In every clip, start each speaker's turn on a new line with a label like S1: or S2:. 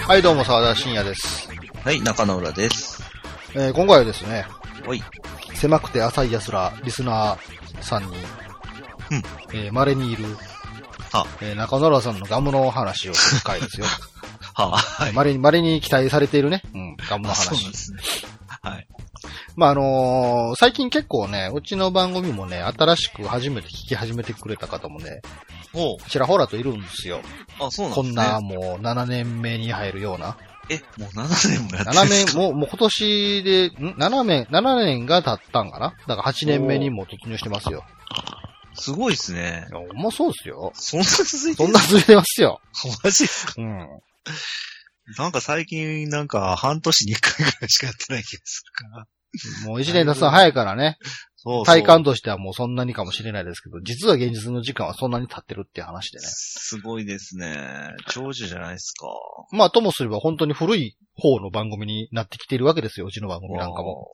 S1: はい、どうも、沢田信也です。
S2: はい、中野浦です。
S1: 今回はですね、
S2: はい。
S1: 狭くて浅い奴ら、リスナーさんに、稀にいる、中野浦さんのガムの話をする回ですよ。
S2: はい。
S1: 稀に期待されているね、ガムの話。
S2: そうですね。はい。
S1: まあ、最近結構ね、うちの番組もね、新しく初めて聞き始めてくれた方もね、ちらほらといるんですよ。
S2: あ、そうなんですね。
S1: こんなもう7年目に入るような。
S2: もう7年もやってるんですか？
S1: もう今年で、7年が経ったんかな？だから8年目にも突入してますよ。
S2: すごいですね。
S1: もうそうですよ。
S2: そんな続いてる？
S1: そんな続いてますよ。
S2: マジですか？
S1: なん
S2: か最近半年に1回ぐらいしかやってない気がするから。
S1: もう1年経つの早いからね。そう体感としてはもうそんなにかもしれないですけど、実は現実の時間はそんなに経ってるっていう話でね。
S2: すごいですね。長寿じゃないですか。
S1: まあ、ともすれば本当に古い方の番組になってきているわけですよ、うちの番組なんかも。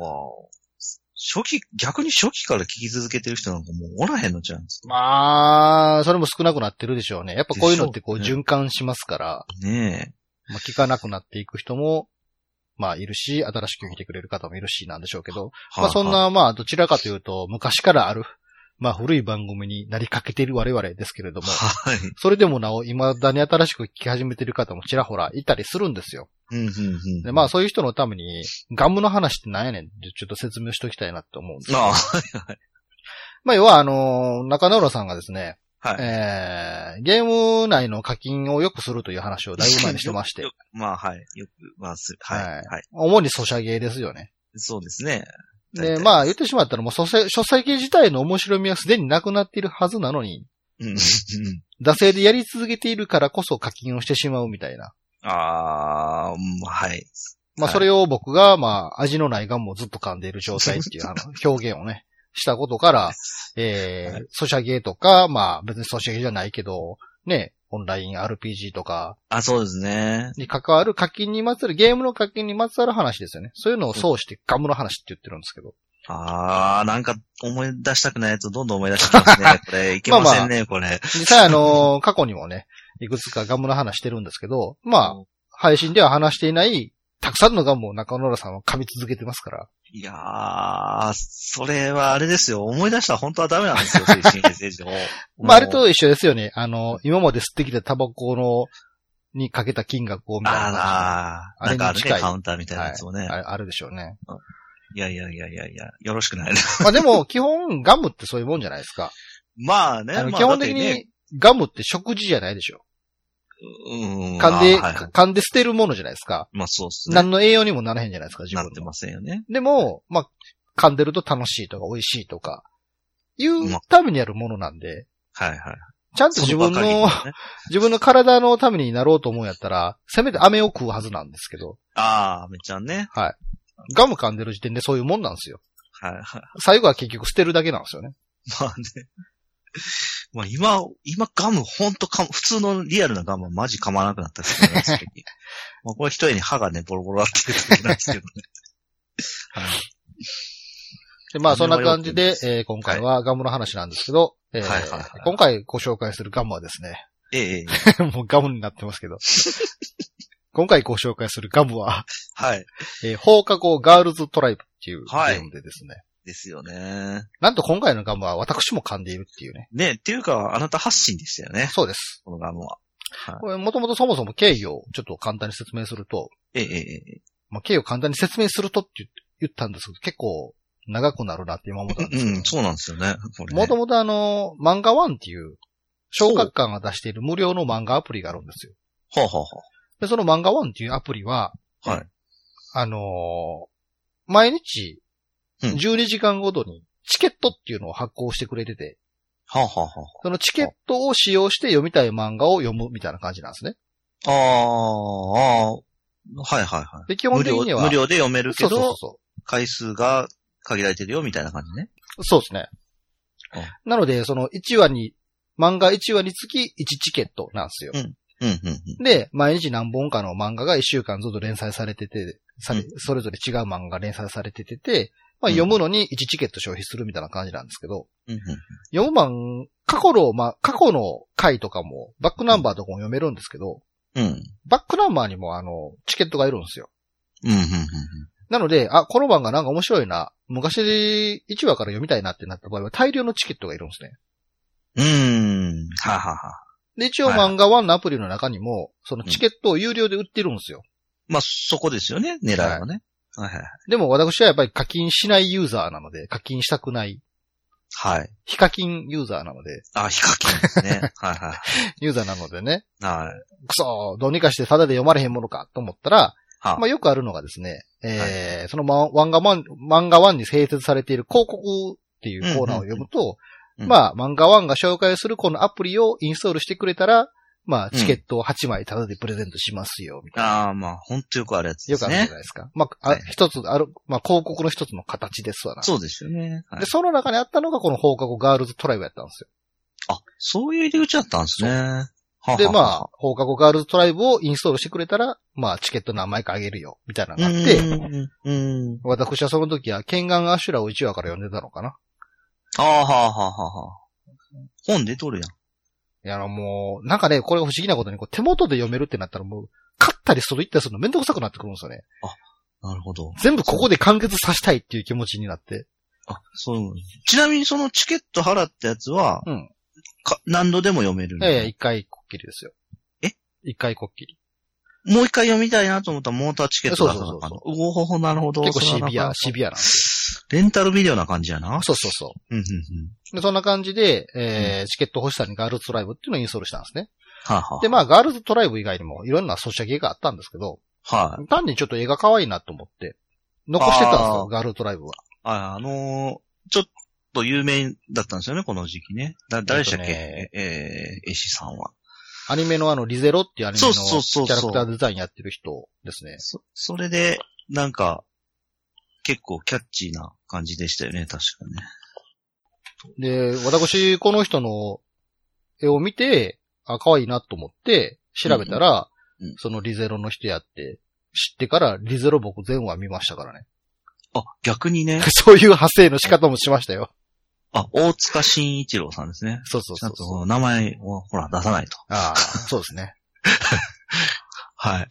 S2: 逆に初期から聞き続けてる人なんかもうおらへんのちゃうんですか？
S1: まあ、それも少なくなってるでしょうね。やっぱこういうのってこう循環しますから。
S2: ねえ。
S1: まあ、聞かなくなっていく人も、まあいるし、新しく来てくれる方もいるしなんでしょうけど、まあそんなまあどちらかというと昔からある、まあ古い番組になりかけている我々ですけれども、
S2: はい。そ
S1: れでもなお未だに新しく聞き始めている方もちらほらいたりするんですよ。でまあそういう人のためにガムの話って何やねんってちょっと説明しておきたいなって思うんですよ。まあ要は中野浦さんがですね、はい。ゲーム内の課金をよくするという話をだいぶ前にしてまして。
S2: まあ、はい。よく、まあ、はい。はい。
S1: 主にソシャゲーですよね。
S2: そうですね。
S1: で、まあ言ってしまったらもう書籍自体の面白みはすでになくなっているはずなのに、惰性でやり続けているからこそ課金をしてしまうみたいな。
S2: はい。
S1: まあそれを僕が、まあ味のないガムをずっと噛んでいる状態っていう表現をね。したことから、ソシャゲとか、まあ別にソシャゲじゃないけど、ね、オンライン RPG とか。
S2: そうですね。
S1: に関わる課金にまつわる、ゲームの課金にまつわる話ですよね。そういうのを総してガムの話って言ってるんですけど。
S2: なんか思い出したくないやつをどんどん思い出してますね。これ、いけませんね、これ。
S1: 実際過去にもね、いくつかガムの話してるんですけど、まあ、配信では話していない、たくさんのガムを中野浦さんは噛み続けてますから。
S2: いやー、それはあれですよ。思い出したら本当はダメなんですよ、推進メッセージを。
S1: まあ、あれと一緒ですよね。今まで吸ってきたタバコにかけた金額をみたいな感じ。
S2: あれに近い。なんかカウンターみたいなやつもね。
S1: あるでしょうね。
S2: いや、よろしくないね。
S1: まあでも、基本ガムってそういうもんじゃないですか。
S2: まあね。
S1: 基本的にガムって食事じゃないでしょ。噛んで捨てるものじゃないですか。
S2: まあそうっすね。
S1: 何の栄養にもならへんじゃないですか、自分の。
S2: なってませんよね。
S1: でも、まあ、噛んでると楽しいとか美味しいとか、いうためにあるものなんで。
S2: はいはい。
S1: ちゃんと自分の体のためになろうと思うんやったら、せめて飴を食うはずなんですけど。
S2: 飴ちゃんね。
S1: はい。ガム噛んでる時点でそういうもんなんですよ。
S2: はいはい。
S1: 最後は結局捨てるだけなんですよね。
S2: まあね。まあ今ガム普通のリアルなガムはマジ噛まなくなったですね。まあこれ一重に歯がね、ボロボロなってるだけなんですけどね。はい。
S1: で、まあそんな感じで、今回はガムの話なんですけど、今回ご紹介するガムはですね。もうガムになってますけど。今回ご紹介するガムは、
S2: はい。
S1: 放課後ガールズトライブっていうゲームでですね。
S2: ですよね。
S1: なんと今回のガムは私も噛んでいるっていうね。
S2: ね、っていうか、あなた発信でしたよね。
S1: そうです。
S2: このガムは。
S1: これもともとそもそも経緯をちょっと簡単に説明すると。まあ、経緯を簡単に説明するとって言ったんですけど、結構長くなるなって今思ったんですけど。
S2: そうなんですよね。
S1: もともと漫画ワンっていう、小学館が出している無料の漫画アプリがあるんですよ。で、その漫画ワンっていうアプリは、毎日、12時間ごとにチケットっていうのを発行してくれてて、そのチケットを使用して読みたい漫画を読むみたいな感じなんですね。で、基本的には
S2: 無料で読めるけど、回数が限られてるよみたいな感じね。
S1: そうですね。なので、その漫画1話につき1チケットなんですよ。で、毎日何本かの漫画が1週間ずっと連載されてて、それぞれ違う漫画が連載されてて、まあ、読むのに1チケット消費するみたいな感じなんですけど、読む過去の回とかも、バックナンバーとかも読めるんですけど、 バックナンバーにもチケットがいるんですよ。
S2: うんうんうん。
S1: なので、この番がなんか面白いな、昔1話から読みたいなってなった場合は大量のチケットがいるんですね。
S2: ははは。
S1: で、一応漫画1のアプリの中にも、そのチケットを有料で売ってるんですよ。
S2: まあ、そこですよね、狙いはね。はいはい。
S1: でも私はやっぱり課金しないユーザーなので、課金したくない。
S2: はい。
S1: 非課金ユーザーなので。
S2: 非課金ですね。はいはい。
S1: ユーザーなのでね。
S2: はい。
S1: くそー、どうにかしてタダで読まれへんものかと思ったら、まあよくあるのがですね、その漫画1に併設されている広告っていうコーナーを読むと、まあ漫画1が紹介するこのアプリをインストールしてくれたら、まあチケットを8枚タダでプレゼントしますよ、みたいな。
S2: まあほんとよくあるやつですね。
S1: よくあるじゃないですか。まあ、一つある、まあ広告の一つの形ですわな。
S2: そうですよね。
S1: で、その中にあったのがこの放課後ガールズトライブやったんですよ。
S2: そういう入り口だったんですね。
S1: で、まあ、放課後ガールズトライブをインストールしてくれたら、まあ、チケット何枚かあげるよ、みたいなのがあって、私はその時は、ケンガンアシュラを1話から読んでたのかな。
S2: 本出とるやん。
S1: いや、もう、なんかね、これが不思議なことに、手元で読めるってなったらもう、買ったり外行ったりするのめんどくさくなってくるんですよね。
S2: なるほど。
S1: 全部ここで完結させたいっていう気持ちになって。
S2: そう。ちなみにそのチケット払ったやつは、何度でも読めるん
S1: で。一回こっきりですよ。一回こっきり。
S2: もう一回読みたいなと思ったらモーターチケットだったのかな。
S1: そう。
S2: なるほど。
S1: 結構シビアなんです
S2: よ。レンタルビデオな感じやな。
S1: そう。で、そんな感じで、チケット欲しさにガールズトライブっていうのをインストールしたんですね。で、まあ、ガールズトライブ以外にもいろんなソシャゲがあったんですけど、単にちょっと絵が可愛いなと思って、残してたんですよ、ガールズトライブは。
S2: ちょっと有名だったんですよね、この時期ね。誰でしたっけ絵師さんは。
S1: アニメのリゼロっていうアニメのキャラクターデザインやってる人ですね。
S2: それで、なんか、結構キャッチーな感じでしたよね、確かに
S1: で、
S2: ね。
S1: 私、この人の絵を見て、可愛いなと思って、調べたら、そのリゼロの人やって知ってから、リゼロ僕全話見ましたからね。
S2: 逆にね。
S1: そういう派生の仕方もしましたよ。
S2: 大塚慎一郎さんですね。
S1: そう。
S2: ちゃんと名前をほら出さないと。
S1: そうですね。
S2: はい。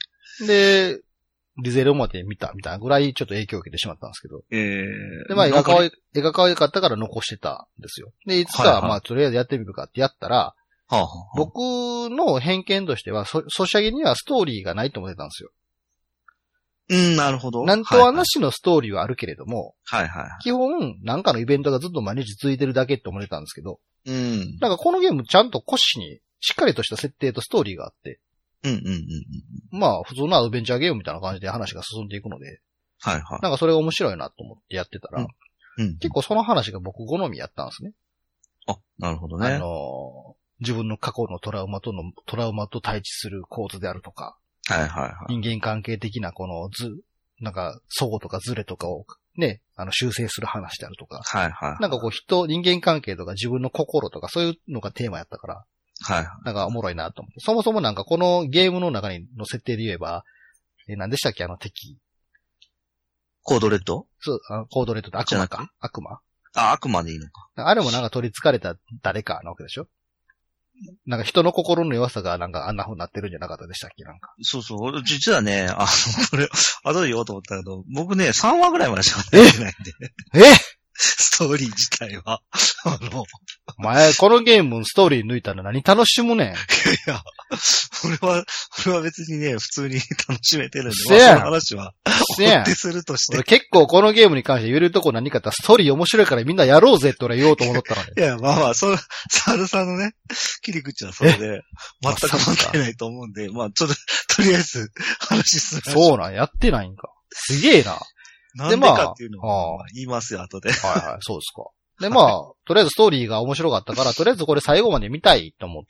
S1: で、リゼロまで見たみたいなぐらいちょっと影響を受けてしまったんですけど。で、まあ絵が可愛かったから残してたんですよ。で、いつか、まあとりあえずやってみるかってやったら、僕の偏見としては、ソシャゲにはストーリーがないと思ってたんですよ。
S2: なるほど。
S1: なんとはなしのストーリーはあるけれども、
S2: はい。
S1: 基本、なんかのイベントがずっと毎日続いてるだけって思ってたんですけど、なんかこのゲームちゃんと腰にしっかりとした設定とストーリーがあって、まあ、普通のアドベンチャーゲームみたいな感じで話が進んでいくので、なんかそれが面白いなと思ってやってたら、結構その話が僕好みやったんですね。
S2: なるほどね。
S1: 自分の過去のトラウマと対峙する構図であるとか、人間関係的なこのなんか、相互とかズレとかをね、修正する話であるとか、なんかこう人間関係とか自分の心とかそういうのがテーマやったから、なんかおもろいなと思って。そもそもなんかこのゲームの中の設定で言えば、何でしたっけ敵。
S2: コードレッド？
S1: そう、コードレッドって悪魔か？悪魔？
S2: 悪魔でいいのか。
S1: あれもなんか取り憑かれた誰かなわけでしょ？なんか人の心の弱さがなんかあんな風になってるんじゃなかったでしたっけなんか。
S2: そう。実はね、これ、後で言おうと思ったけど、僕ね、3話ぐらいまでしかやってないんで。ストーリー自体は。
S1: お前、このゲームストーリー抜いたら何楽しむねん。い
S2: や、俺は別にね、普通に楽しめてるんで、
S1: その
S2: 話は、追ってするとして。
S1: 俺結構このゲームに関して言えるとこ何かってストーリー面白いからみんなやろうぜって俺言おうと思ったのに。
S2: いや、まあ、サルさんのね、切り口はそれで、全く問題ないと思うんで、まあ、ちょっと、とりあえず、話する。
S1: そうなん、やってないんか。すげえな。
S2: なんでかっていうのを言いますよ、後で。
S1: そうですか。で、まあ、とりあえずストーリーが面白かったから、とりあえずこれ最後まで見たいと思って、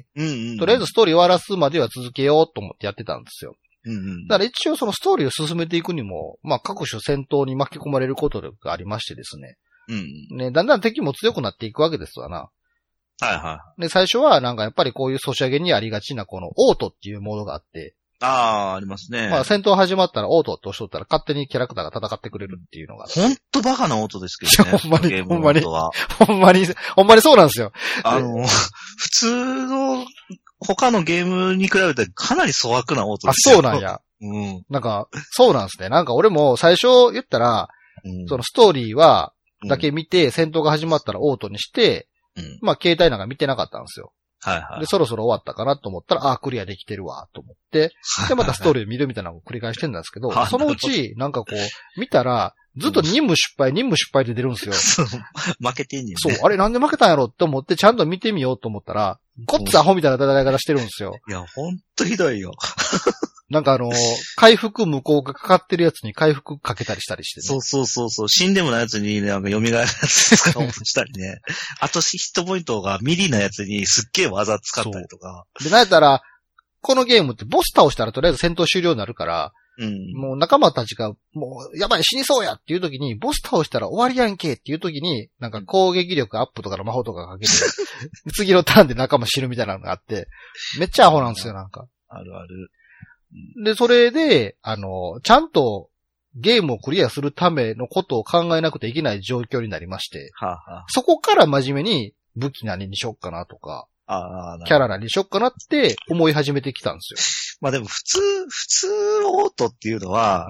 S1: とりあえずストーリー終わらすまでは続けようと思ってやってたんですよ。だから一応そのストーリーを進めていくにも、まあ各種戦闘に巻き込まれることがありましてですね。ね、だんだん敵も強くなっていくわけですわな。で、最初はなんかやっぱりこういうソシャゲにありがちなこのオートっていうモードがあって、
S2: ありますね。
S1: まあ戦闘始まったらオートって押しとったら勝手にキャラクターが戦ってくれるっていうのが。
S2: ほんとバカなオートですけどね。
S1: ほんまにそうなんですよ。
S2: 普通の他のゲームに比べてかなり粗悪なオートです
S1: よ。あ、そうなんや。
S2: うん。
S1: なんか、そうなんですね。なんか俺も最初言ったら、そのストーリーは、だけ見て、戦闘が始まったらオートにして、まあ携帯なんか見てなかったんですよ。
S2: はいはい。
S1: で、そろそろ終わったかなと思ったら、クリアできてるわ、と思って、で、またストーリーを見るみたいなのを繰り返してるんですけど、そのうち、なんかこう、見たら、ずっと任務失敗って出るんですよ。
S2: 負けてんねんね。
S1: そう、あれなんで負けたんやろって思って、ちゃんと見てみようと思ったら、ごっつアホみたいな戦い方してるんですよ。
S2: いや、ほんとひどいよ。
S1: なんか回復無効がかかってるやつに回復かけたりしたりしてね。
S2: そう。死んでもないやつになんか蘇るやつしたりね。あとヒットポイントがミリなやつにすっげえ技使ったりとか。
S1: で、なんやったら、このゲームってボス倒したらとりあえず戦闘終了になるから、もう仲間たちが、もう、やばい死にそうやっていう時に、ボス倒したら終わりやんけっていう時に、なんか攻撃力アップとかの魔法とかかけて、次のターンで仲間死ぬみたいなのがあって、めっちゃアホなんですよ、なんか。
S2: あるある。
S1: で、それで、ちゃんとゲームをクリアするためのことを考えなくてはいけない状況になりまして、そこから真面目に武器何にしよっかなとか、キャラ何にしよっかなって思い始めてきたんですよ。
S2: まあでも普通オートっていうのは、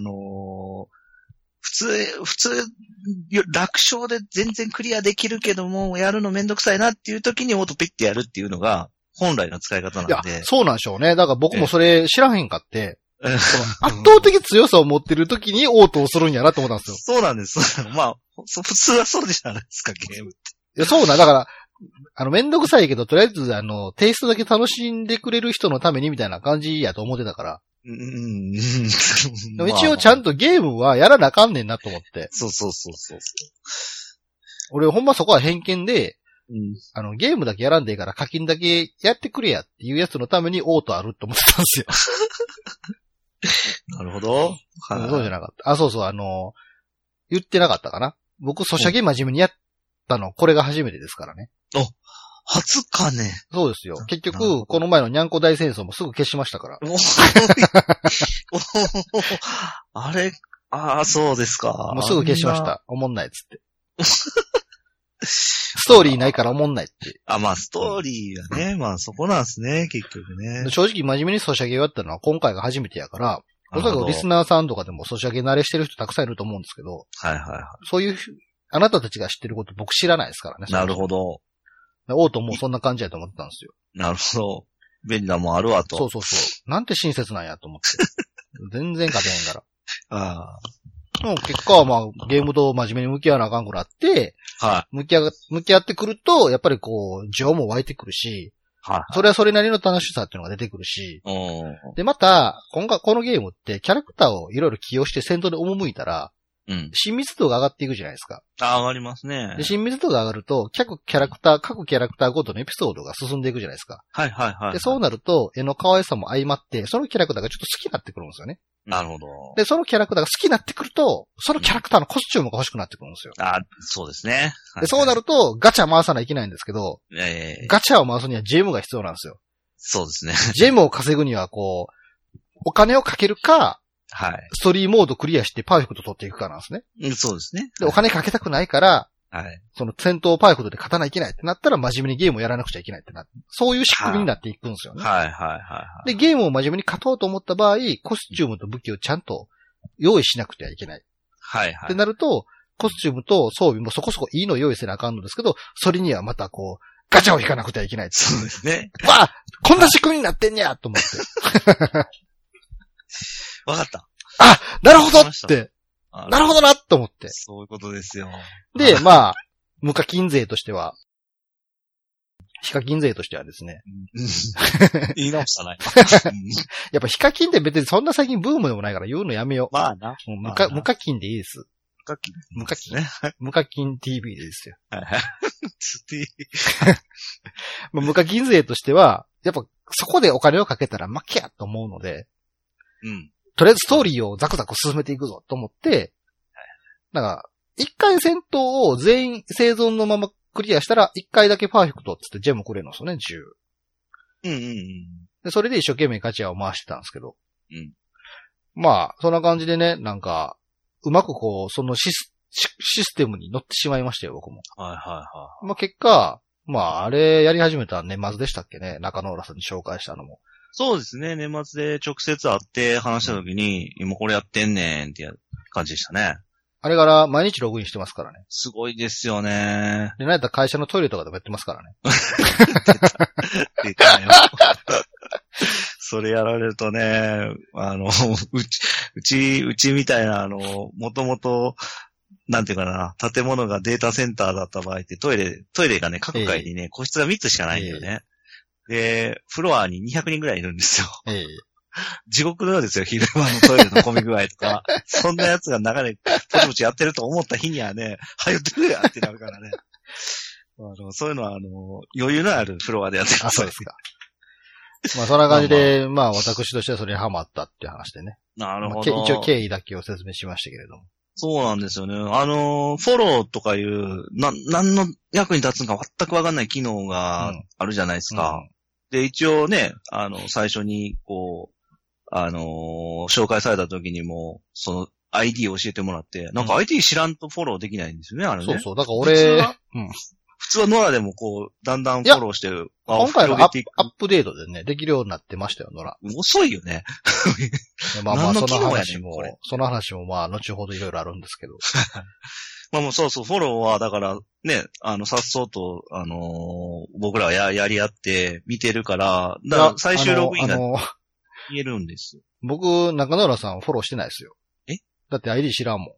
S2: 普通、楽勝で全然クリアできるけども、やるのめんどくさいなっていう時にオートピッてやるっていうのが、本来の使い方なんで。いや、
S1: そうなんでしょうね。だから僕もそれ知らへんかって、圧倒的強さを持ってる時にオートをするんやなと思ったんですよ。
S2: そうなんです。まあ、普通はそうじゃないですか、ゲームって。
S1: いや、そうな、だから、めんどくさいけど、とりあえず、テイストだけ楽しんでくれる人のためにみたいな感じやと思ってたから。でも一応ちゃんとゲームはやらなあかんねんなと思って。
S2: そう。
S1: 俺ほんまそこは偏見で、ゲームだけやらんでいいから課金だけやってくれやっていうやつのためにオートあるって思ってたんです
S2: よ。なるほど。
S1: そうじゃなかった。そう、言ってなかったかな。僕、ソシャゲ真面目にやったの、これが初めてですからね。
S2: 初かね。
S1: そうですよ。結局、この前のにゃんこ大戦争もすぐ消しましたから。
S2: あれ、そうですか。
S1: もうすぐ消しました。おもんないっつって。ストーリーないからおもんないって。
S2: まあストーリーはね、まあそこなんですね、結局ね。
S1: 正直真面目にソシャゲをやったのは今回が初めてやから、おそらくリスナーさんとかでもソシャゲ慣れしてる人たくさんいると思うんですけど、そういう、あなたたちが知ってること僕知らないですからね。
S2: なるほど。
S1: オートもそんな感じやと思ってたんですよ。
S2: なるほど。便利なもんあるわと。
S1: そう。なんて親切なんやと思って。全然勝てへんから。でも結果はまあゲームと真面目に向き合わなあかんくなって、向き合ってくると、やっぱりこう、情も湧いてくるし、それはそれなりの楽しさっていうのが出てくるし、で、また、このゲームってキャラクターをいろいろ起用して戦闘で赴いたら、親密度が上がっていくじゃないですか。
S2: 上がりますね。
S1: で、親密度が上がると、各キャラクターごとのエピソードが進んでいくじゃないですか。で、そうなると、絵の可愛さも相まって、そのキャラクターがちょっと好きになってくるんですよね。
S2: なるほど。
S1: で、そのキャラクターが好きになってくると、そのキャラクターのコスチュームが欲しくなってくるんですよ。
S2: そうですね。
S1: で、そうなると、ガチャ回さないといけないんですけど、ガチャを回すにはジェムが必要なんですよ。
S2: そうですね。
S1: ジェムを稼ぐには、こう、お金をかけるか、ストーリーモードクリアしてパーフェクト取っていくかなんですね。
S2: そうですね。
S1: で、お金かけたくないから、その戦闘をパーフェクトで勝たないといけないってなったら真面目にゲームをやらなくちゃいけないってそういう仕組みになっていくんですよね。で、ゲームを真面目に勝とうと思った場合、コスチュームと武器をちゃんと用意しなくてはいけない。ってなると、コスチュームと装備もそこそこいいのを用意せなあかんのですけど、それにはまたこう、ガチャを引かなくてはいけない。
S2: そうですね。
S1: わあ、こんな仕組みになってんねやと思って。
S2: わかった。
S1: なるほどって。なるほどなと思って。
S2: そういうことですよ。
S1: で、まあ、無課金税としては、非課金税としてはですね。
S2: 言い直したな。
S1: やっぱ非課金って別にそんな最近ブームでもないから言うのやめよう。
S2: まあな。
S1: 無課金でいいです。無課金ね。無課金 TV でいいですよ。無課金税としては、やっぱそこでお金をかけたら負けやと思うので、とりあえずストーリーをザクザク進めていくぞと思って、なんか、一回戦闘を全員生存のままクリアしたら、一回だけパーフェクトって言ってジェムくれるんですよね、10。で、それで一生懸命ガチャを回してたんですけど。まあ、そんな感じでね、なんか、うまくこう、そのシステムに乗ってしまいましたよ、僕も。まあ結果、 まあ、あれやり始めた年末でしたっけね。中野浦さんに紹介したのも。
S2: そうですね。年末で直接会って話した時に、今これやってんねんっていう感じでしたね。
S1: あれから毎日ログインしてますからね。
S2: すごいですよね。
S1: で、なんやったら会社のトイレとかでもやってますからね。
S2: 出たよ。それやられるとね、うちみたいな、もともと、なんていうかな、建物がデータセンターだった場合ってトイレがね、各階にね、個室が3つしかないんだよね。で、フロアに200人ぐらいいるんですよ。地獄のようですよ、昼間のトイレの混み具合とか。そんなやつが流れ、ポチポチやってると思った日にはね、はよってくれやってなるからね。そういうのは、余裕のあるフロアでやってる。
S1: あ、そうですか。まあ、そんな感じで、まあ、私としてはそれにハマったっていう話でね。
S2: なるほど。
S1: 一応経緯だけを説明しましたけれども。
S2: そうなんですよね。フォローとかいう、何の役に立つのか全くわかんない機能があるじゃないですか。で、一応ね、最初に、こう、紹介された時にも、その ID を教えてもらって、なんか ID 知らんとフォローできないんですよね、あれね。
S1: そうそう。だから俺、
S2: 普通はノラでもこう、だんだんフォローしてる。
S1: 今回はアップデートでね、できるようになってましたよ、ノラ。
S2: 遅いよね。
S1: まあまあ、その話もまあ、後ほどいろいろあるんですけど。
S2: まあもうそうそう、フォローは、だから、ね、さっそうと、僕らはやり合って見てるから、だから最終ログインが言えるんです。
S1: 僕、中野浦さんフォローしてないですよ。だって ID 知らんもん。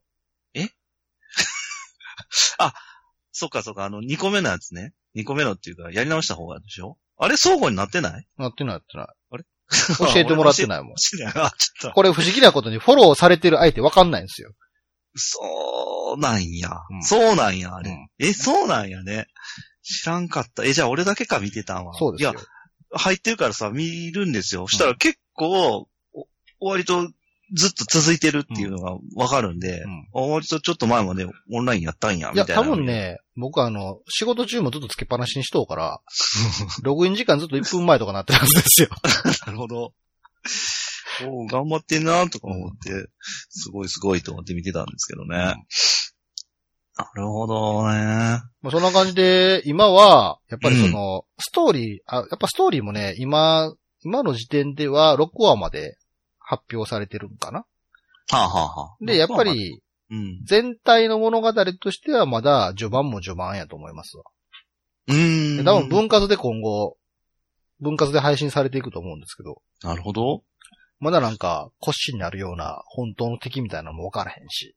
S2: あ、そっか、2個目のやつね。2個目のっていうか、やり直した方がでしょ？あれ、相互になってない？
S1: なってない。あれ教えてもらってないもん。これ不思議なことにフォローされてる相手わかんないんですよ。
S2: そうなんや。そうなんや、あれ。そうなんやね。知らんかった。じゃあ俺だけか見てたんは。
S1: そうですよ。
S2: いや、入ってるからさ、見るんですよ。そしたら結構、割とずっと続いてるっていうのがわかるんで、割とちょっと前までオンラインやったんや、みたいな。いや、
S1: 多分ね、僕仕事中もずっとつけっぱなしにしとうから、ログイン時間ずっと1分前とかなってるはずですよ。
S2: なるほど。頑張ってんなとか思って、すごいと思って見てたんですけどね。なるほどね。
S1: まあ、そんな感じで、今は、やっぱりストーリー、やっぱストーリーもね、今の時点では6話まで発表されてるんかな。で、やっぱり、全体の物語としてはまだ序盤も序盤やと思いますわ。多分分割で今後、分割で配信されていくと思うんですけど。
S2: なるほど。
S1: まだなんか、骨子になるような本当の敵みたいなのも分からへんし。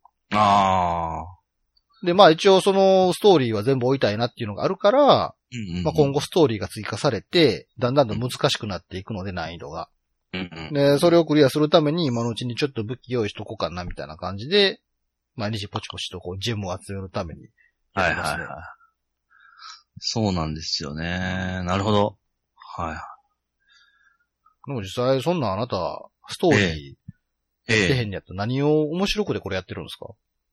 S1: で、まあ一応そのストーリーは全部置いたいなっていうのがあるから、まあ今後ストーリーが追加されて、だんだんと難しくなっていくので難易度が。で、それをクリアするために今のうちにちょっと武器用意しとこうかなみたいな感じで、毎日ポチポチとこうジェムを集めるために。
S2: はいはいはい。そうなんですよね。なるほど。はい。
S1: でも実際そんなあなた、ストーリー、やってへんやったら何を面白くでこれやってるんですか？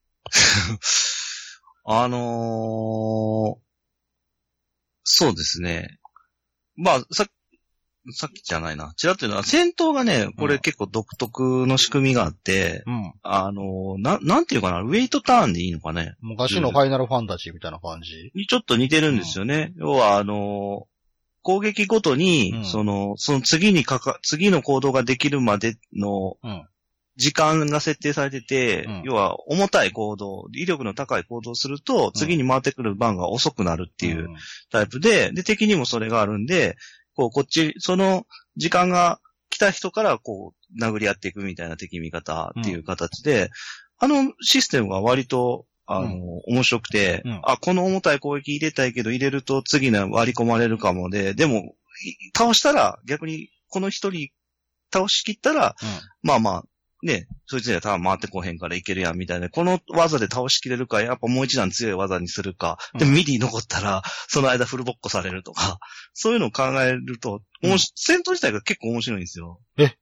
S2: そうですね。まあ、さっきじゃないな。ちらっと言うのは、戦闘がね、これ結構独特の仕組みがあって、なんていうかな、ウェイトターンでいいのかね。
S1: 昔のファイナルファンタジーみたいな感じ
S2: にちょっと似てるんですよね。要は、攻撃ごとに、その次の行動ができるまでの、時間が設定されてて、要は重たい行動、威力の高い行動をすると、次に回ってくる番が遅くなるっていうタイプで、敵にもそれがあるんで、こっち、その時間が来た人から殴り合っていくみたいな敵味方っていう形で、システムが割と、面白くて、この重たい攻撃入れたいけど入れると次の割り込まれるかもでも、倒したら逆にこの一人倒し切ったら、まあまあ、ね、そいつには多分回ってこへんからいけるやんみたいな。この技で倒しきれるか、やっぱもう一段強い技にするか。でもミディ残ったら、その間フルボッコされるとか。そういうのを考えると、戦闘自体が結構面白いんですよ。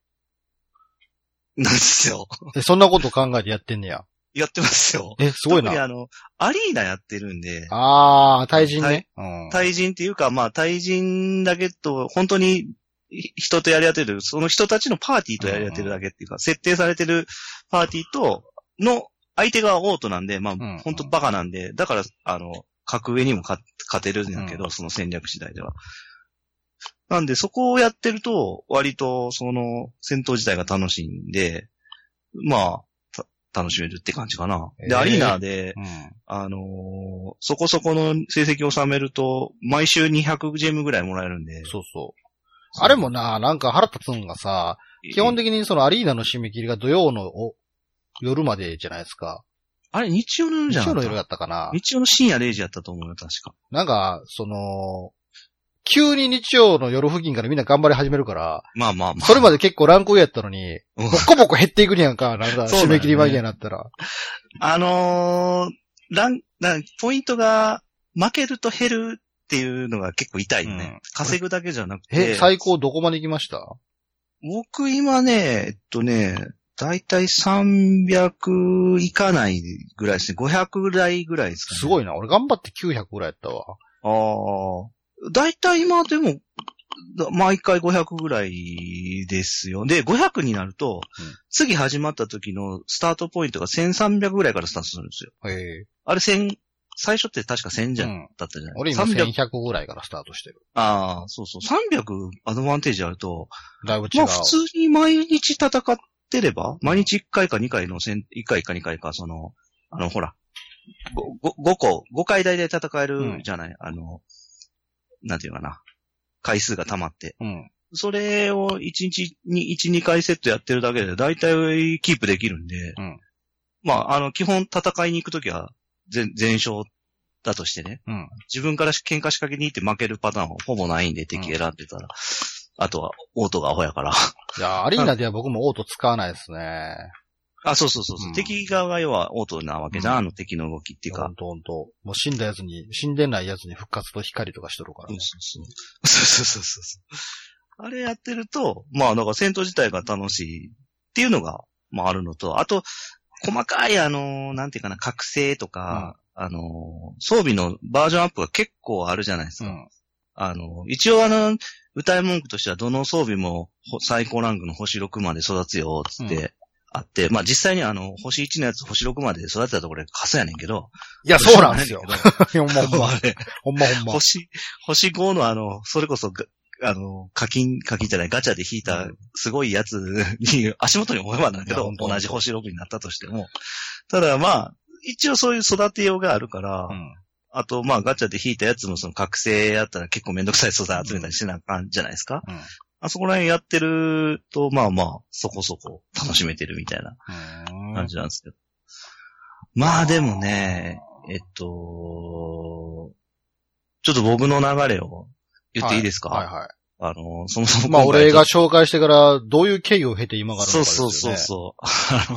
S2: なんですよ。
S1: そんなこと考えてやってんねや。
S2: やってますよ。
S1: すごいな。
S2: 特にアリーナやってるんで。
S1: 対人ね。
S2: 対人っていうか、まあ対人だけと、本当に、人とやり合ってる、その人たちのパーティーとやり合ってるだけっていうか、設定されてるパーティーと、相手がオートなんで、まあ、ほんとバカなんで、だから、 格上にも勝てるんやけど、その戦略次第では。なんで、そこをやってると、割と、その、戦闘自体が楽しいんで、まあ、楽しめるって感じかな。で、アリーナで、そこそこの成績を収めると、毎週200ジェムぐらいもらえるんで。
S1: そうそう。あれもなんか腹立つんがさ、基本的にそのアリーナの締め切りが土曜の夜までじゃないですか。
S2: あれ、日曜の夜じゃん。
S1: 日曜の夜やったかな。
S2: 日曜の深夜0時やったと思うよ、確か。
S1: なんか、急に日曜の夜付近からみんな頑張り始めるから、
S2: まあまあまあ。
S1: それまで結構ランク上やったのに、ボコボコ減っていくにやんか、なんか締め切り間際になったら。
S2: ポイントが負けると減るっていうのが結構痛いよね。稼ぐだけじゃなくて。
S1: 最高どこまで行きました？
S2: 僕今ね、だいたい300いかないぐらいですね。500台ぐらいですかね。
S1: すごいな。俺頑張って900ぐらいやったわ。
S2: だいたい今でも、毎回500ぐらいですよ。で、500になると、次始まった時のスタートポイントが1300ぐらいからスタートするんですよ。あれ最初って確か1000じゃんだったじゃない？
S1: 俺今1100ぐらいからスタートしてる。
S2: そうそう。300アドバンテージあると、
S1: だいぶ違う。
S2: まあ普通に毎日戦ってれば、毎日1回か2回の1回か2回か、ほら、5回大で戦えるじゃない？なんていうかな。回数が溜まって。それを1日に1、2回セットやってるだけで、だいたいキープできるんで、まあ、基本戦いに行くときは、全勝だとしてね。自分から喧嘩仕掛けに行って負けるパターンはほぼないんで、敵選んでたら。あとは、オートがアホやから。
S1: いや、アリーナでは僕もオート使わないですね。
S2: そうそうそう。敵側が要はオートなわけじゃん、敵の動きっていうか。
S1: ほんと。もう死んでないやつに復活と光とかしとるからね。
S2: そう。あれやってると、まあ、だから戦闘自体が楽しいっていうのが、まああるのと、あと、細かいなんていうかな、覚醒とか、装備のバージョンアップが結構あるじゃないですか。一応歌い文句としてはどの装備も最高ランクの星6まで育つよ、つって、あって、まあ実際に星1のやつ星6まで育てたところでカスやねんけど。
S1: いや、そうなんですよ。ほんま。
S2: 星5のそれこそ、課金じゃない、ガチャで引いたすごいやつに足元に思えばなんだけど、同じ星6になったとしても。ただまあ、一応そういう育てようがあるから、あとまあガチャで引いたやつもその覚醒やったら結構めんどくさい素材集めたりしなあかんじゃないですか。あそこら辺やってると、まあまあ、そこそこ楽しめてるみたいな感じなんですけど。まあでもね、ちょっと僕の流れを言っていいですか？はい。そもそも。
S1: まあ俺が紹介してからどういう経緯を経て今があるのかですよね。
S2: そう。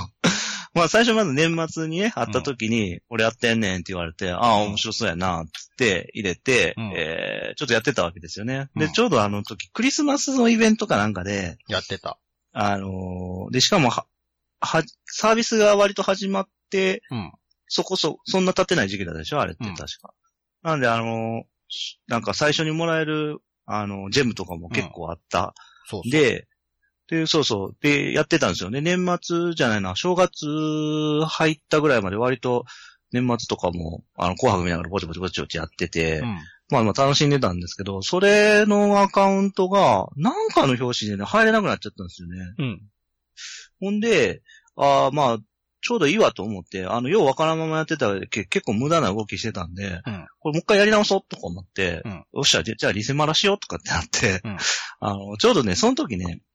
S2: まあ最初まず年末にね、会った時に、俺やってんねんって言われて、面白そうやな、って入れて、ちょっとやってたわけですよね。で、ちょうど時、クリスマスのイベントかなんかで、
S1: やってた。
S2: で、しかもサービスが割と始まって、そんな経ってない時期だったでしょあれって確か。なんでなんか最初にもらえる、ジェムとかも結構あった。で、そうそう。で、やってたんですよね。年末じゃないな、正月入ったぐらいまで割と年末とかも、紅白見ながらぼちぼちやってて、まあ楽しんでたんですけど、それのアカウントが、なんかの表紙でね、入れなくなっちゃったんですよね。ほんで、まあ、ちょうどいいわと思って、ようわからんままやってたら結構無駄な動きしてたんで、これもう一回やり直そうとか思って、よっしゃ、じゃあリセマラしようとかってなって、ちょうどね、その時ね、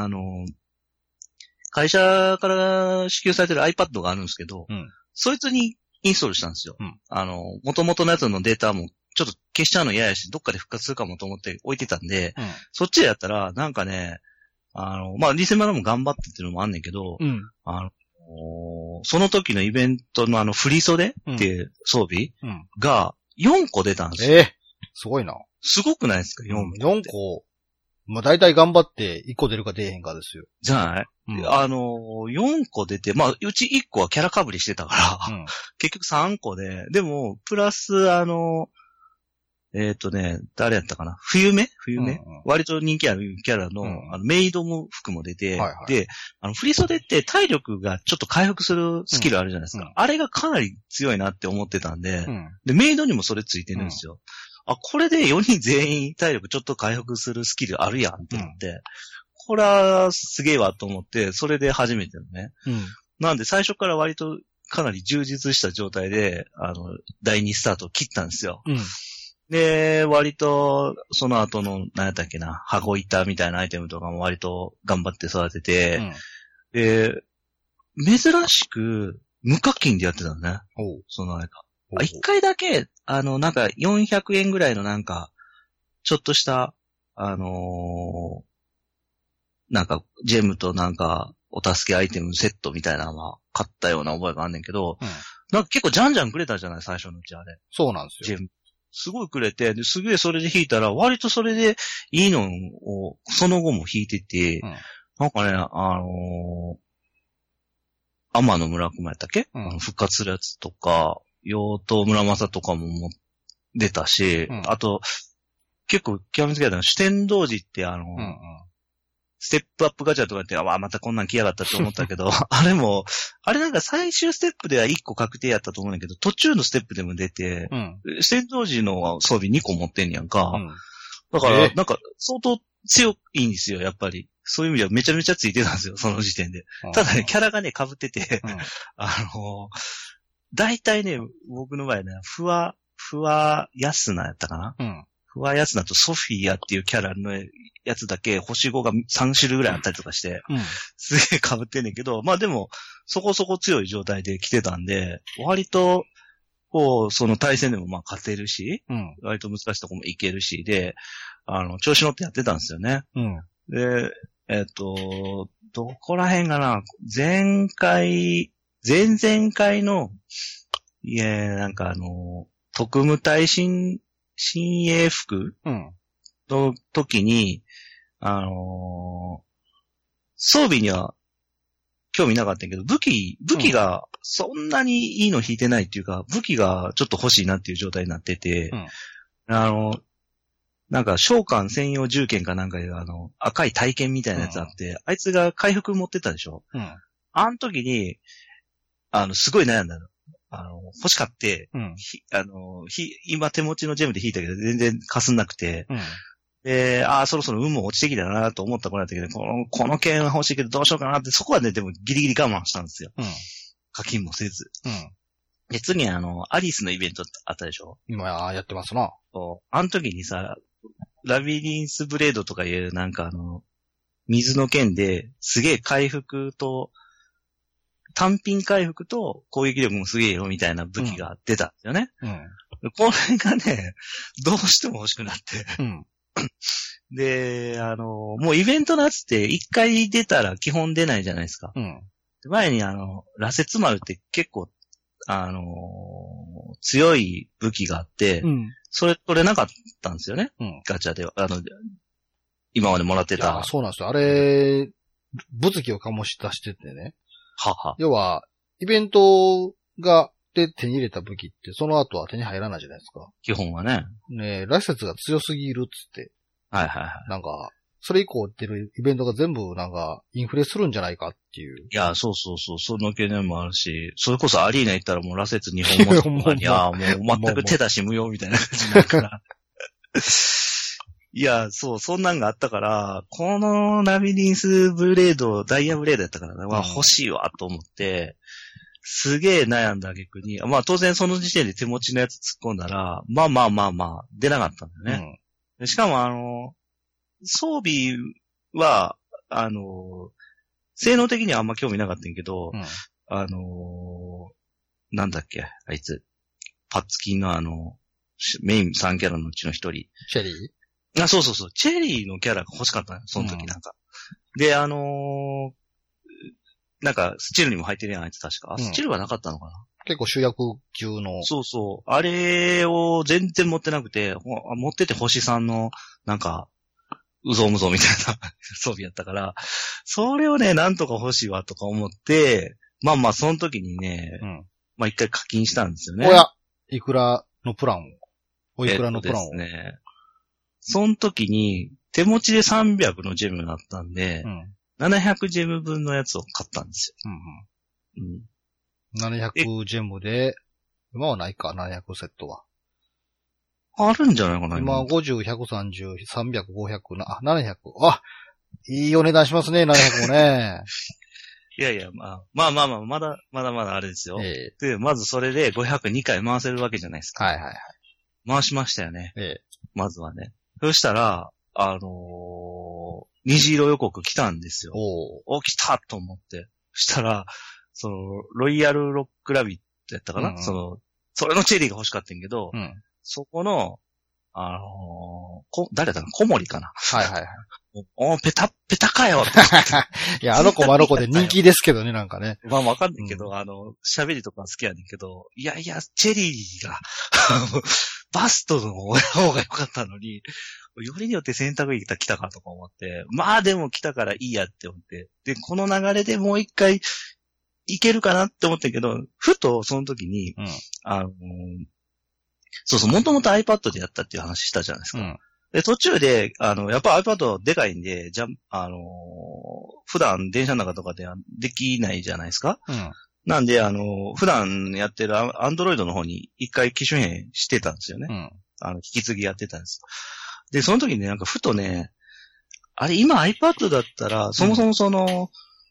S2: 会社から支給されてる iPad があるんですけど、そいつにインストールしたんですよ。元々のやつのデータもちょっと消しちゃうの嫌やし、どっかで復活するかもと思って置いてたんで、そっちでやったら、なんかね、まあ、リセマラも頑張ってっていうのもあんねんけど、その時のイベントの振り袖っていう装備が4個出たんですよ。
S1: すごいな。
S2: すごくないですか
S1: ?4 個。まあ、大体頑張って1個出るか出えへんかですよ。
S2: じゃない、4個出て、まあ、うち1個はキャラ被りしてたから、結局3個で、でも、プラス誰やったかな冬目、うんうん、割と人気あるキャラの、メイドも服も出て、はいはい、で、振り袖って体力がちょっと回復するスキルあるじゃないですか。あれがかなり強いなって思ってたんで、で、メイドにもそれついてるんですよ。これで4人全員体力ちょっと回復するスキルあるやんって思って、これはすげえわと思って、それで初めてのね。なんで最初から割とかなり充実した状態で、第2スタートを切ったんですよ。で、割と、その後の、何やったっけな、羽子板みたいなアイテムとかも割と頑張って育てて、で、珍しく、無課金でやってたのね。そのあれか。一回だけ、なんか400円ぐらいのなんか、ちょっとした、なんか、ジェムとなんか、お助けアイテムセットみたいなのは買ったような覚えがあんねんけど、なんか結構じゃんじゃんくれたじゃない、最初のうちあれ。
S1: そうなんですよ。
S2: ジェム。すごいくれて、すげえそれで引いたら、割とそれでいいのを、その後も引いてて、なんかね、天野村雲やったっけ、復活するやつとか、妖刀村正とかも出たし、あと、結構極めつけたのは、四天童寺ってステップアップガチャとかって、またこんなん来やがったって思ったけど、あれなんか最終ステップでは1個確定やったと思うんだけど、途中のステップでも出て、四天王寺の装備2個持ってんやんか。だから、なんか相当強いんですよ、やっぱり。そういう意味ではめちゃめちゃついてたんですよ、その時点で。ただね、キャラがね、被ってて、大体ね、僕の場合ね、ふわ安なやったかな。不破安菜とソフィアっていうキャラのやつだけ星5が3種類ぐらいあったりとかして、すげえ被ってんねんけど、まあでも、そこそこ強い状態で来てたんで、割と、こう、その対戦でもまあ勝てるし、割と難しいとこもいけるし、で、調子乗ってやってたんですよね。で、どこら辺かな、前々回の、なんか特務隊新鋭服の時に、装備には興味なかったけど、武器がそんなにいいの引いてないっていうか、武器がちょっと欲しいなっていう状態になってて、なんか召喚専用銃剣かなんかで赤い体剣みたいなやつあって、あいつが回復持ってたでしょ。あの時に、すごい悩んだの。欲しかって、今手持ちのジェムで引いたけど全然かすんなくて、そろそろ運も落ちてきたなと思った頃だったけど、この剣は欲しいけどどうしようかなって、そこはね、でもギリギリ我慢したんですよ。課金もせず。で、次アリスのイベントあったでしょ？
S1: 今やってますな。
S2: あの時にさ、ラビリンスブレードとかいうなんか水の剣ですげえ回復と、単品回復と攻撃力もすげえよみたいな武器が出たんですよね。これがね、どうしても欲しくなって。で、もうイベントのやつって一回出たら基本出ないじゃないですか。前に羅刹丸って結構、強い武器があって、それ取れなかったんですよね。ガチャでは。今までもらってた。
S1: そうなんですよ。あれ、物議を醸し出しててね。要は、イベントで手に入れた武器って、その後は手に入らないじゃないですか。
S2: 基本はね。
S1: 羅刹が強すぎるっつって。なんか、それ以降出るイベントが全部なんか、インフレするんじゃないかっていう。
S2: いや、そう、その懸念もあるし、それこそアリーナ行ったらもう羅刹日本語とかいや、もう全く手出し無用みたいな感じになるから。いや、そんなんがあったから、このラビリンスブレード、ダイヤブレードやったからね、欲しいわと思って、すげえ悩んだ挙句に、まあ当然その時点で手持ちのやつ突っ込んだら、まあ、出なかったんだよね。しかも装備は、性能的にはあんま興味なかったんやけど、なんだっけ、あいつ、パッツキンのメイン3キャラのうちの一人。
S1: チェリー？
S2: そう。チェリーのキャラが欲しかったのよ、その時なんか。で、なんか、スチルにも入ってるやん、あいつ確か。スチルはなかったのかな？
S1: 結構主役級の。
S2: そう。あれを全然持ってなくて、持ってて星さんの、なんか、うぞうむぞうみたいな装備やったから、それをね、なんとか欲しいわとか思って、まあ、その時にね、一回課金したんですよね。
S1: いくらのプランをおいくらのプランを。
S2: ですね。その時に、手持ちで300のジェムになったんで、700ジェム分のやつを買ったんですよ。
S1: 700ジェムで、今はないか、700セットは。
S2: あるんじゃないかな
S1: 今、50、130、300、500な、700。あ、いいお値段しますね、700もね。
S2: いやいや、まだあれですよ。で、まずそれで502回回せるわけじゃないですか。
S1: はいはいはい。
S2: 回しましたよね。まずはね。そしたら、虹色予告来たんですよ。来たと思って。そしたら、ロイヤルロックラビットやったかな、それのチェリーが欲しかったんけど、そこの、誰だかな、小森かな。
S1: はいはいはい。
S2: ペタかよ
S1: いや、あの子もあの子で人気ですけどね、なんかね。
S2: まあわかんないけど、喋りとか好きやねんけど、いや、チェリーが、バストの方が良かったのに、よりによって選択肢が来たかとか思って、まあでも来たからいいやって思って、で、この流れでもう一回いけるかなって思ったけど、ふとその時に、そうそう、もともと iPad でやったっていう話したじゃないですか。で、途中で、やっぱ iPad でかいんで、普段電車の中とかではできないじゃないですか。なんで、普段やってる Android の方に一回機種変してたんですよね。引き継ぎやってたんです。で、その時にね、なんかふとね、あれ、今 iPad だったら、そもそも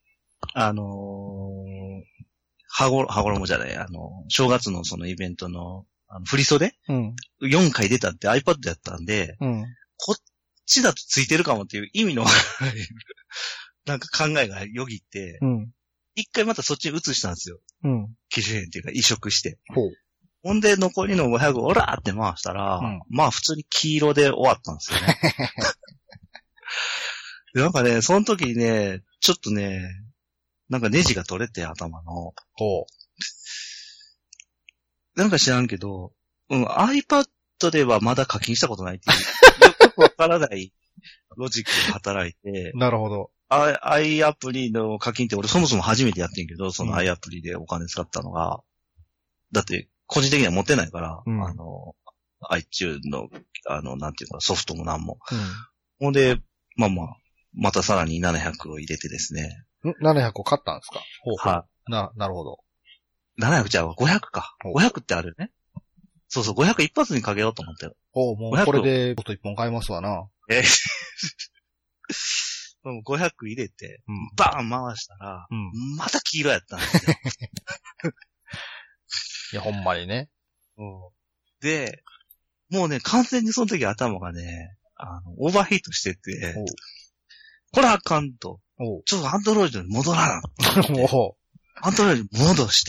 S2: 羽衣じゃない、正月のそのイベントの、振袖、4回出たって iPad やったんで、こっちだとついてるかもっていう意味のなんか考えがよぎって、一回またそっちに移したんですよ。機種変っていうか移植して。ほんで残りの500オラーって回したら、まあ普通に黄色で終わったんですよね。なんかね、その時にね、ちょっとね、なんかネジが取れて頭の。なんか知らんけど、iPad ではまだ課金したことないっていう、よくわからないロジックが働いて。
S1: なるほど。
S2: i アプリの課金って俺そもそも初めてやってんけど、その i アプリでお金使ったのが、だって個人的には持ってないから、iTunes の、なんていうかソフトもなんも。ほんで、またさらに700を入れてですね。
S1: 700を買ったんですか？
S2: はい。
S1: なるほど。
S2: 700じゃあ500か。500ってあるよね。そうそう、500一発にかけようと思ってる。
S1: もうこれで、ちょっと1本買いますわな。
S2: 500入れて、バーン回したら、また黄色やったんですよ。
S1: いや、ほんまにね。
S2: で、もうね、完全にその時頭がね、オーバーヒートしてて、これあかんと。ちょっとアンドロイドに戻らな。アンドロイドに戻して、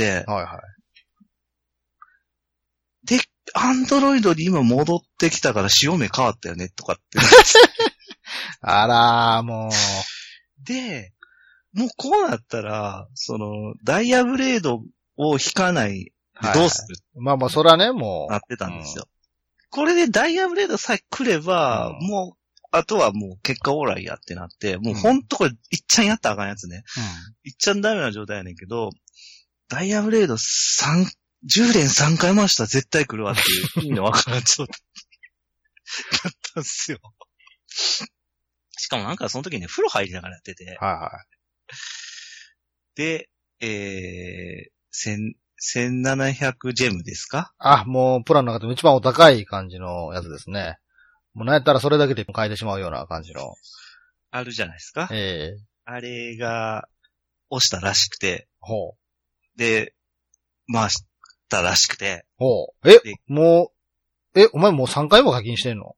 S2: で、アンドロイドに今戻ってきたから潮目変わったよね、とかって。
S1: あらー、もう。
S2: で、もうこうなったら、ダイヤブレードを引かないでどうする、
S1: それはね、もう。
S2: なってたんですよ。これでダイヤブレードさえ来れば、もう、あとはもう結果オーライやってなって、もうほんとこれ、いっちゃんやったらあかんやつね。いっちゃんダメな状態やねんけど、ダイヤブレード10連3回回したら絶対来るわっていう意味のわからん状態だったんですよ。しかもなんかその時ね、風呂入りながらやってて。で、1700ジェムですか？
S1: もうプランの中でも一番お高い感じのやつですね。もうなんやったらそれだけで買えてしまうような感じの。
S2: あるじゃないですか。あれが、押したらしくて。で、回したらしくて。
S1: お前もう3回も課金してんの？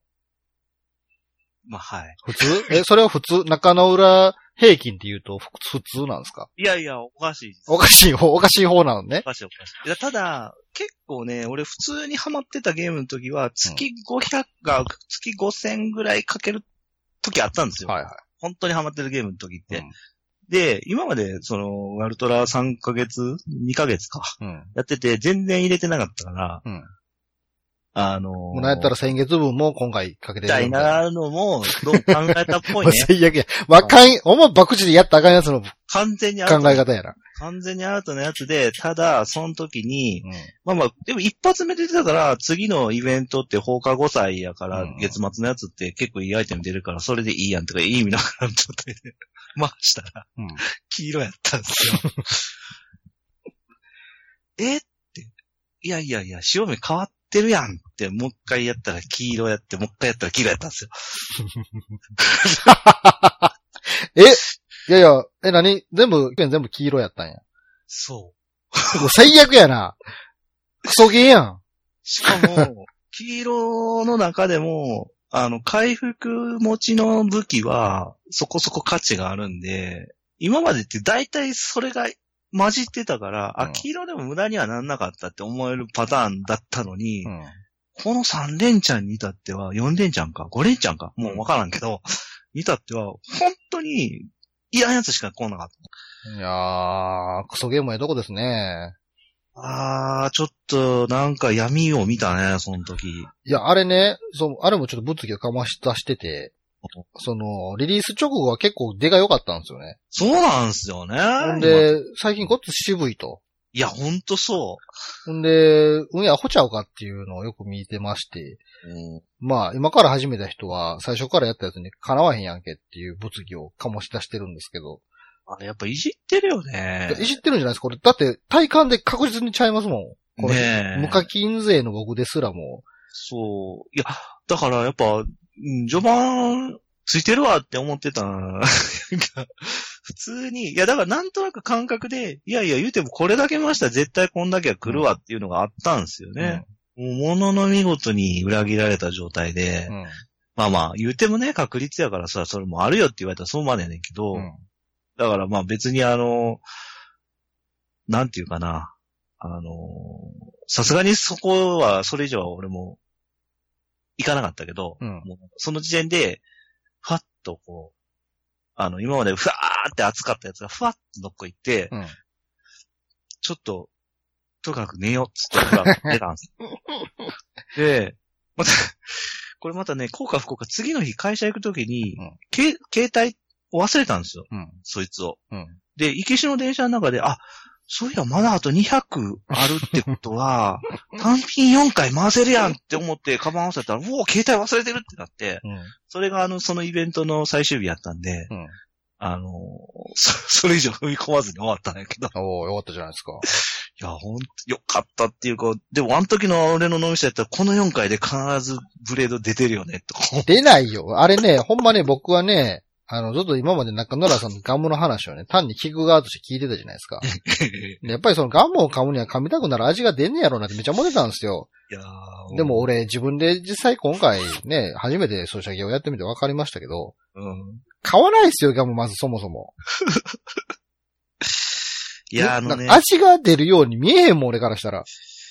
S2: はい。
S1: 普通？それは普通？中野浦平均って言うと普通なんですか？
S2: いやいや、おかしいです。
S1: おかしい方なのね。
S2: おかしい。いや、ただ、結構ね、俺普通にハマってたゲームの時は、月500が月5000ぐらいかける時あったんですよ。本当にハマってるゲームの時って。で、今まで、ワルトラ3ヶ月 ?2 ヶ月か。やってて、全然入れてなかったから、
S1: もうなんやったら先月分も今回かけてる。
S2: みたいなのも、どう考えたっぽいね。
S1: 最悪や。お前博打でやったらあかんやつの
S2: 完全に
S1: 考え方やな。
S2: 完全にアウトのやつで、ただ、その時に、まあまあ、でも一発目で出たから、次のイベントって放課後祭やから、月末のやつって結構いいアイテム出るから、それでいいやんとか、いい意味ながらの状態で回したら、黄色やったんですよ。って、いや、潮目変わってるやんって、もう一回やったら黄色やって、もう一回やったら黄色やったんですよ。
S1: 何全部黄色やったんや。
S2: そう。
S1: もう最悪やな。クソゲーやん。
S2: しかも、黄色の中でも、回復持ちの武器は、そこそこ価値があるんで、今までって大体それが混じってたから、黄色でも無駄にはなんなかったって思えるパターンだったのに、この3連チャンに至っては、4連チャンか、5連チャンか、もうわからんけど、に至っては、本当に嫌なやつしか来なかった。
S1: いやー、クソゲームやとこですね。
S2: ちょっと、なんか闇を見たね、その時。
S1: いや、あれね、あれもちょっと物議をかまし出してて、リリース直後は結構出が良かったんですよね。
S2: そうなんですよね。
S1: ほんで、最近こっち渋いと。
S2: いや、ほんとそう。
S1: ほんで、アホちゃうかっていうのをよく見てまして、まあ、今から始めた人は、最初からやったやつにかなわへんやんけっていう物議を醸し出してるんですけど。
S2: あれ、やっぱいじってるよね。
S1: いじってるんじゃないですかこれ。だって、体感で確実にちゃいますもん。これね無課金税の僕ですらも。
S2: そう。いや、だからやっぱ、序盤、ついてるわって思ってた。普通に、いやだからなんとなく感覚で、いや言うてもこれだけましたら絶対こんだけは来るわっていうのがあったんですよね。もう物の見事に裏切られた状態で、まあ言うてもね、確率やからさ、それもあるよって言われたらそうまでやねんけど、だからまあ別になんていうかな、さすがにそこは、それ以上は俺も、行かなかったけど、もうその時点で、ふわっとこう、今までふわーって熱かったやつがふわっとどっこ行って、ちょっと、とにかく寝ようっつってふわっと出たんです。で、これまたね、効果不効果、次の日会社行くときに、携帯を忘れたんですよ。そいつを。で、行きしの電車の中で、そういや、まだあと200あるってことは、単品4回回せるやんって思って、カバン合わせたら、携帯忘れてるってなって、それがそのイベントの最終日やったんで、それ以上踏み込まずに終わったんやけど。
S1: よかったじゃないですか。
S2: いや、ほんと、よかったっていうか、でもあの時の俺の脳みそやったら、この4回で必ずブレード出てるよね、とか。
S1: 出ないよ。あれね、ほんまね、僕はね、ずっと今まで中野良さんのガムの話をね、単に聞く側として聞いてたじゃないですか。やっぱりそのガムを噛むには噛みたくなる味が出んねやろうなってめっちゃ思ってたんですよ。でも俺自分で実際今回ね、初めてソシャゲをやってみて分かりましたけど、買わないですよ、ガムまずそもそも。
S2: いや、
S1: 味が出るように見えへんもん、俺からしたら。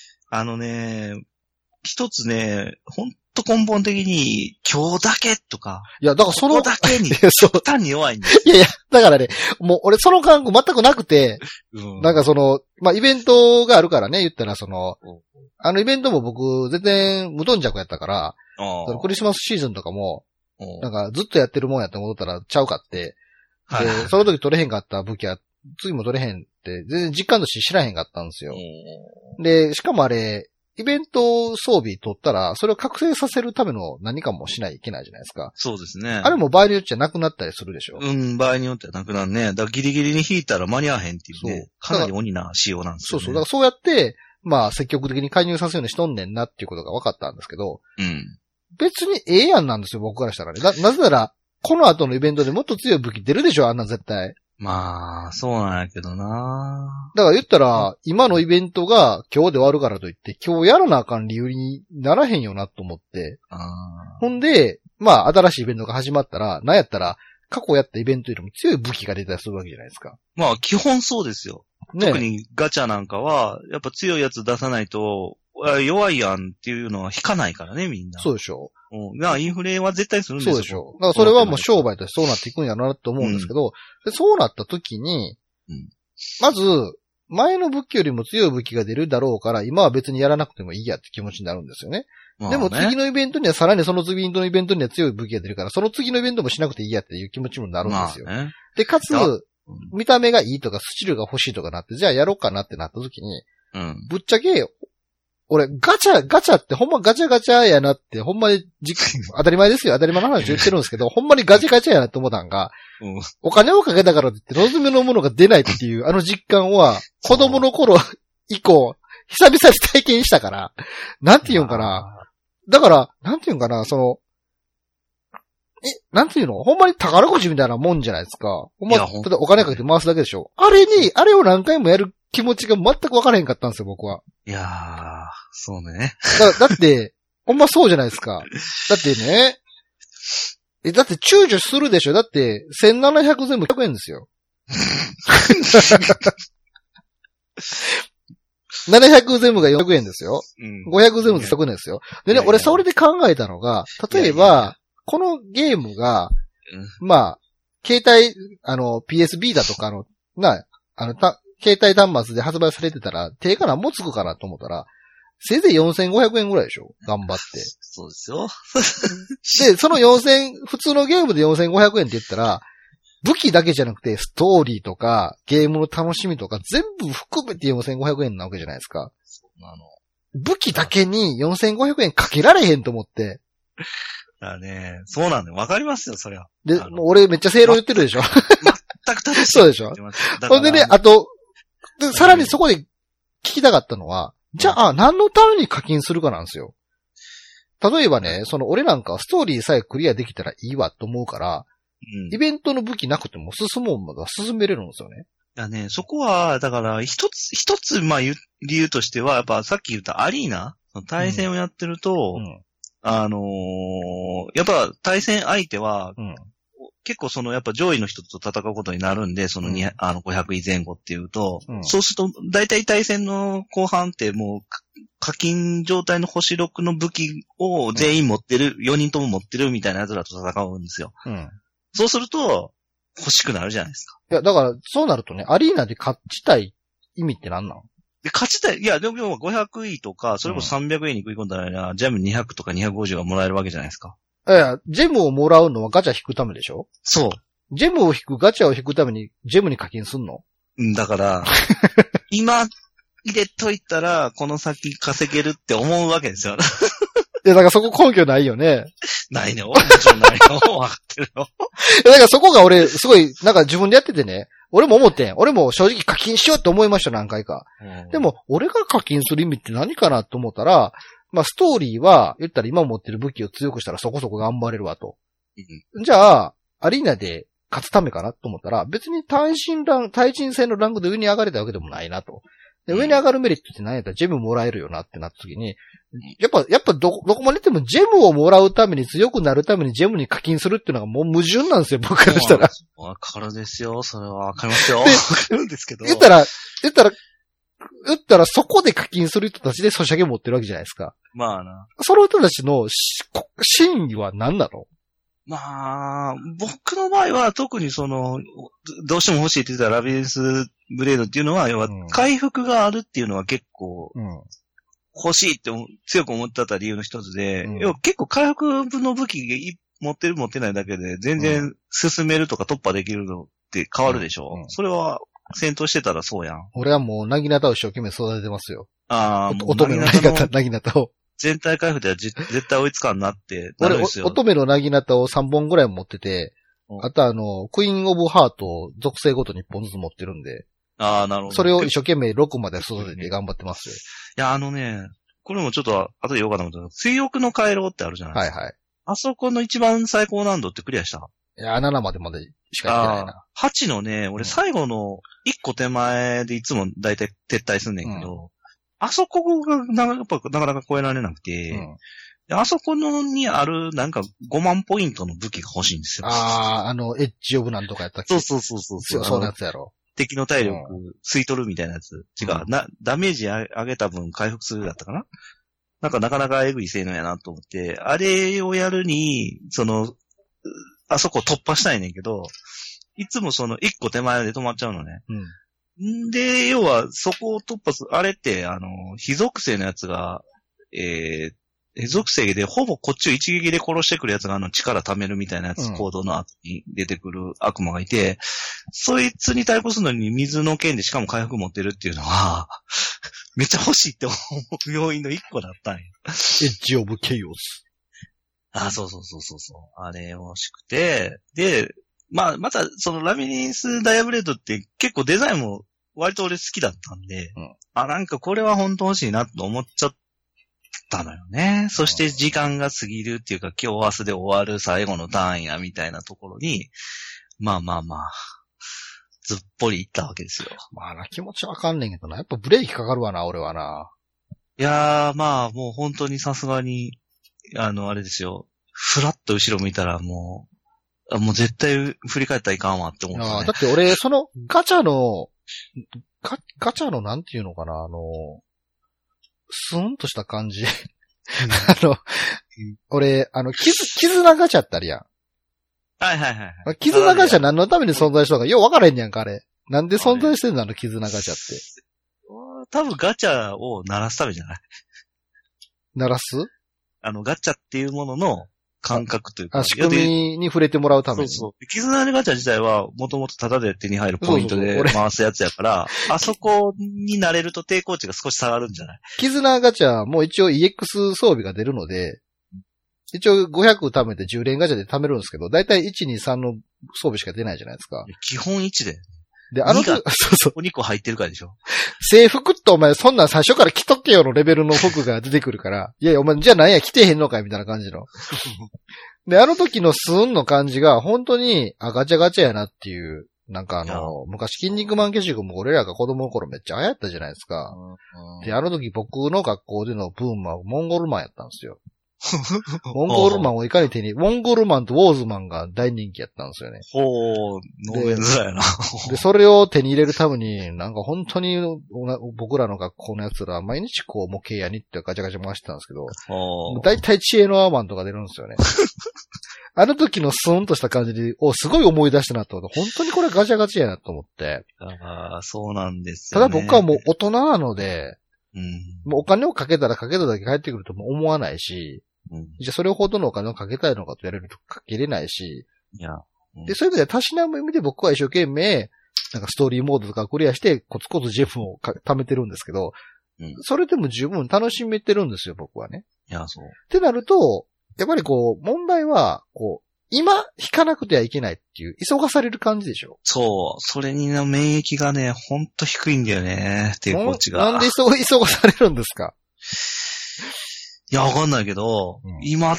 S2: 一つね、ほんと根本的に、今日だけとか。
S1: いや、だから
S2: ここだけに、単に弱いんです
S1: よ。いや、だからね、もう俺その感覚全くなくて、なんかイベントがあるからね、言ったらイベントも僕全然無頓着やったから、クリスマスシーズンとかも、なんかずっとやってるもんやって思ったらちゃうかって、で、その時取れへんかった武器は、次も取れへんって、全然実感として知らへんかったんですよ。で、しかもあれ、イベント装備取ったら、それを覚醒させるための何かもしないといけないじゃないですか。
S2: そうですね。
S1: あれも場合によってはなくなったりするでしょ。
S2: 場合によってはなくなるね。だからギリギリに引いたら間に合わへんっていうね。かなり鬼な仕様なんですよね。
S1: そう。だからそうやって、まあ積極的に介入させるようにしとんねんなっていうことが分かったんですけど、別にええやんなんですよ、僕からしたらね。なぜなら、この後のイベントでもっと強い武器出るでしょ、あんな絶対。
S2: まあ、そうなんやけどな。
S1: だから言ったら、今のイベントが今日で終わるからといって、今日やらなあかん理由にならへんよなと思って。ほんで、まあ、新しいイベントが始まったら、なんやったら、過去やったイベントよりも強い武器が出たりするわけじゃないですか。
S2: まあ、基本そうですよ。ね、特にガチャなんかは、やっぱ強いやつ出さないと、弱いやんっていうのは引かないからね、みんな。
S1: そうでしょ。
S2: インフレは絶対するんですよ。
S1: そうでしょ。だからそれはもう商売としてそうなっていくんやろなと思うんですけど、でそうなった時に、まず、前の武器よりも強い武器が出るだろうから、今は別にやらなくてもいいやって気持ちになるんですよね。でも次のイベントにはさらにその次のイベントには強い武器が出るから、その次のイベントもしなくていいやっていう気持ちにもなるんですよ。で、かつ、 見た目がいいとかスチルが欲しいとかなって、じゃあやろうかなってなった時に、ぶっちゃけ、俺、ガチャってほんまガチャやなって、ほんまに当たり前ですよ。当たり前の話言ってるんですけど、ほんまにガチャやなって思ったんが、お金をかけたからって望みのものが出ないっていうあの実感は、子供の頃以降、久々に体験したから、なんて言うんかな。だから、なんて言うんかな、なんて言うのほんまに宝くじみたいなもんじゃないですか。ほんま、ただお金かけて回すだけでしょ。あれを何回もやる気持ちが全く分からへんかったんですよ、僕は。
S2: いやー、そうね。
S1: だって、ほんまそうじゃないですか。だってね、だって躊躇するでしょ。だって、1700全部100円ですよ。700全部が400円ですよ。500全部100円ですよ。でね、俺それで考えたのが、例えば、このゲームが、まあ、携帯、PSB だとか携帯端末で発売されてたら、定価何もつくかなと思ったら、せいぜい4500円ぐらいでしょ頑張って。
S2: そうですよ。
S1: で、その普通のゲームで4500円って言ったら、武器だけじゃなくて、ストーリーとか、ゲームの楽しみとか、全部含めて4500円なわけじゃないですか。武器だけに4500円かけられへんと思って。
S2: だね、そうなんだよ。わかりますよ、そりゃ。
S1: で、もう俺めっちゃ正論言ってるでしょ。
S2: 全く正しい。
S1: そうでしょ。ほんでね、あと、さらにそこで聞きたかったのは、じゃあ、何のために課金するかなんですよ。例えばね、俺なんかはストーリーさえクリアできたらいいわと思うから、イベントの武器なくても進めれるんですよね。
S2: だね、そこは、だから、一つ、まあ、理由としては、やっぱさっき言ったアリーナ対戦をやってると、やっぱ対戦相手は、結構やっぱ上位の人と戦うことになるんで、500位前後っていうと、そうすると、大体対戦の後半ってもう、課金状態の星6の武器を全員持ってる、4人とも持ってるみたいな奴らと戦うんですよ。そうすると、欲しくなるじゃないですか。
S1: いや、だから、そうなるとね、アリーナで勝ちたい意味って何なの？
S2: で、勝ちたい。いや、でも500位とか、それこそ300位に食い込んだら、ジャム200とか250がもらえるわけじゃないですか。
S1: いや、ジェムをもらうのはガチャ引くためでしょ？
S2: そう。
S1: ジェムを引く、ガチャを引くために、ジェムに課金すんの？
S2: だから、今入れといたら、この先稼げるって思うわけですよ。
S1: いや、だからそこ根拠ないよね。
S2: ないね。俺もちろんないよ。わかってるよ。
S1: だからそこが俺、すごい、なんか自分でやっててね、俺も思ってん。俺も正直課金しようって思いました、何回か。でも、俺が課金する意味って何かなと思ったら、まあ、ストーリーは、言ったら今持ってる武器を強くしたらそこそこ頑張れるわと。じゃあ、アリーナで勝つためかなと思ったら、別に対人戦のランクで上に上がれたわけでもないなと。で、上に上がるメリットって何やったらジェムもらえるよなってなった時に、やっぱどこまで行ってもジェムをもらうために強くなるためにジェムに課金するっていうのがもう矛盾なんですよ、僕からしたら。
S2: わかるですよ。それはわかりますよ。わかるんですけど。
S1: 言ったらそこで課金する人たちでソシャゲ持ってるわけじゃないですか。
S2: まあな。
S1: その人たちの真意は何なの？
S2: まあ、僕の場合は特にどうしても欲しいって言ったらラビリンスブレードっていうのは、要は回復があるっていうのは結構、欲しいって強く思ってた理由の一つで、要は結構回復の武器持ってる持ってないだけで全然進めるとか突破できるのって変わるでしょ。それは戦闘してたらそうやん。
S1: 俺はもうなぎなたを一生懸命育ててますよ。
S2: 乙
S1: 女のなぎなたを。
S2: 全体回復では絶対追いつかんなってなるんですよ。
S1: 乙女のなぎなたを3本ぐらい持ってて、あとクイーンオブハートを属性ごとに1本ずつ持ってるんで。
S2: なるほど。
S1: それを一生懸命6まで育てて頑張ってますよ。
S2: いや、これもちょっと後で言おうかと思ったけど、水翼の回廊ってあるじゃないですか。はいはい。あそこの一番最高難度ってクリアした？
S1: いや、7までしか行ってないな。
S2: 8のね、俺最後の1個手前でいつもだいたい撤退すんねんけど、あそこがなかなか超えられなくて、あそこにあるなんか5万ポイントの武器が欲しいんですよ。
S1: エッジオブなんとかやったっけ？
S2: そう。
S1: そうなやつやろ。
S2: 敵の体力吸い取るみたいなやつ。違う。ダメージ上げた分回復するだったかな？なんかなかなかエグい性能やなと思って、あれをやるに、あそこ突破したいねんけど、いつも1個手前で止まっちゃうのね。で、要は、そこを突破する、あれって、非属性のやつが、非属性でほぼこっちを一撃で殺してくるやつが力貯めるみたいなやつ、行動の後に出てくる悪魔がいて、 そいつに対抗するのに水の剣でしかも回復持ってるっていうのは、めっちゃ欲しいって思う要因の一個だったんや。
S1: エッジオブケイオス。
S2: そう。あれ欲しくて、で、またそのラビリンスダイヤブレードって結構デザインも割と俺好きだったんで、なんかこれは本当欲しいなと思っちゃったのよね。そして時間が過ぎるっていうか今日明日で終わる最後のターンやみたいなところに、まあ、ずっぽり行ったわけですよ。
S1: 気持ちわかんねんけどな。やっぱブレーキかかるわな、俺はな。
S2: いやー、もう本当にさすがに、あれですよ。ふらっと後ろ見たらもう絶対振り返ったらいかんわって思った、ね。
S1: だって俺、そのガチャのなんていうのかな、スーンとした感じ。俺、絆ガチャってあるやん。
S2: はい。
S1: 絆ガチャ何のために存在したのか、よう分からへんやんか、あれ。なんで存在してんの絆ガチャって。
S2: 多分ガチャを鳴らすためじゃない？
S1: 鳴らす？
S2: ガチャっていうものの感覚というか。
S1: 仕組みに触れてもらうために。
S2: そう。絆ガチャ自体はもともとタダで手に入るポイントで回すやつやから、あそこになれると抵抗値が少し下がるんじゃない？
S1: 絆ガチャも一応 EX 装備が出るので、一応500貯めて10連ガチャで貯めるんですけど、だいたい1、2、3の装備しか出ないじゃないですか。
S2: 基本1で。
S1: で、
S2: そう。お2個入ってるからでしょ。
S1: 制服ってお前そんなん最初から着とけよのレベルの服が出てくるから、いやお前じゃあ何や着てへんのかいみたいな感じの。で、時のスーンの感じが本当に、ガチャガチャやなっていう、なんか昔筋肉マン消しゴム俺らが子供の頃めっちゃ流行ったじゃないですか。で、時僕の学校でのブームはモンゴルマンやったんですよ。モンゴルマンをいかにモンゴルマンとウォーズマンが大人気やったんですよね。
S2: ノーベンズだよな。
S1: で、それを手に入れるために、なんか本当に僕らの学校のやつら毎日模型屋にってガチャガチャ回してたんですけど、だいたい知恵のアーマンとか出るんですよね。時のスーンとした感じで、すごい思い出したなと思って、本当にこれガチャガチャやなと思って。
S2: そうなんですよね。
S1: ただ僕はもう大人なので、もうお金をかけたらかけただけ返ってくるとも思わないし、じゃあそれほどのお金をかけたいのかと言われるとかけれないし、で、そういう意味ではたしなむ意味で僕は一生懸命、なんかストーリーモードとかクリアしてコツコツジェフを貯めてるんですけど、それでも十分楽しめてるんですよ、僕はね。
S2: そう。
S1: ってなると、やっぱり問題は、今引かなくてはいけないっていう、急がされる感じでしょ。
S2: そう。それに免疫がね、ほんと低いんだよね、抵抗値が。
S1: なんで急がされるんですか？
S2: いや、わかんないけど、今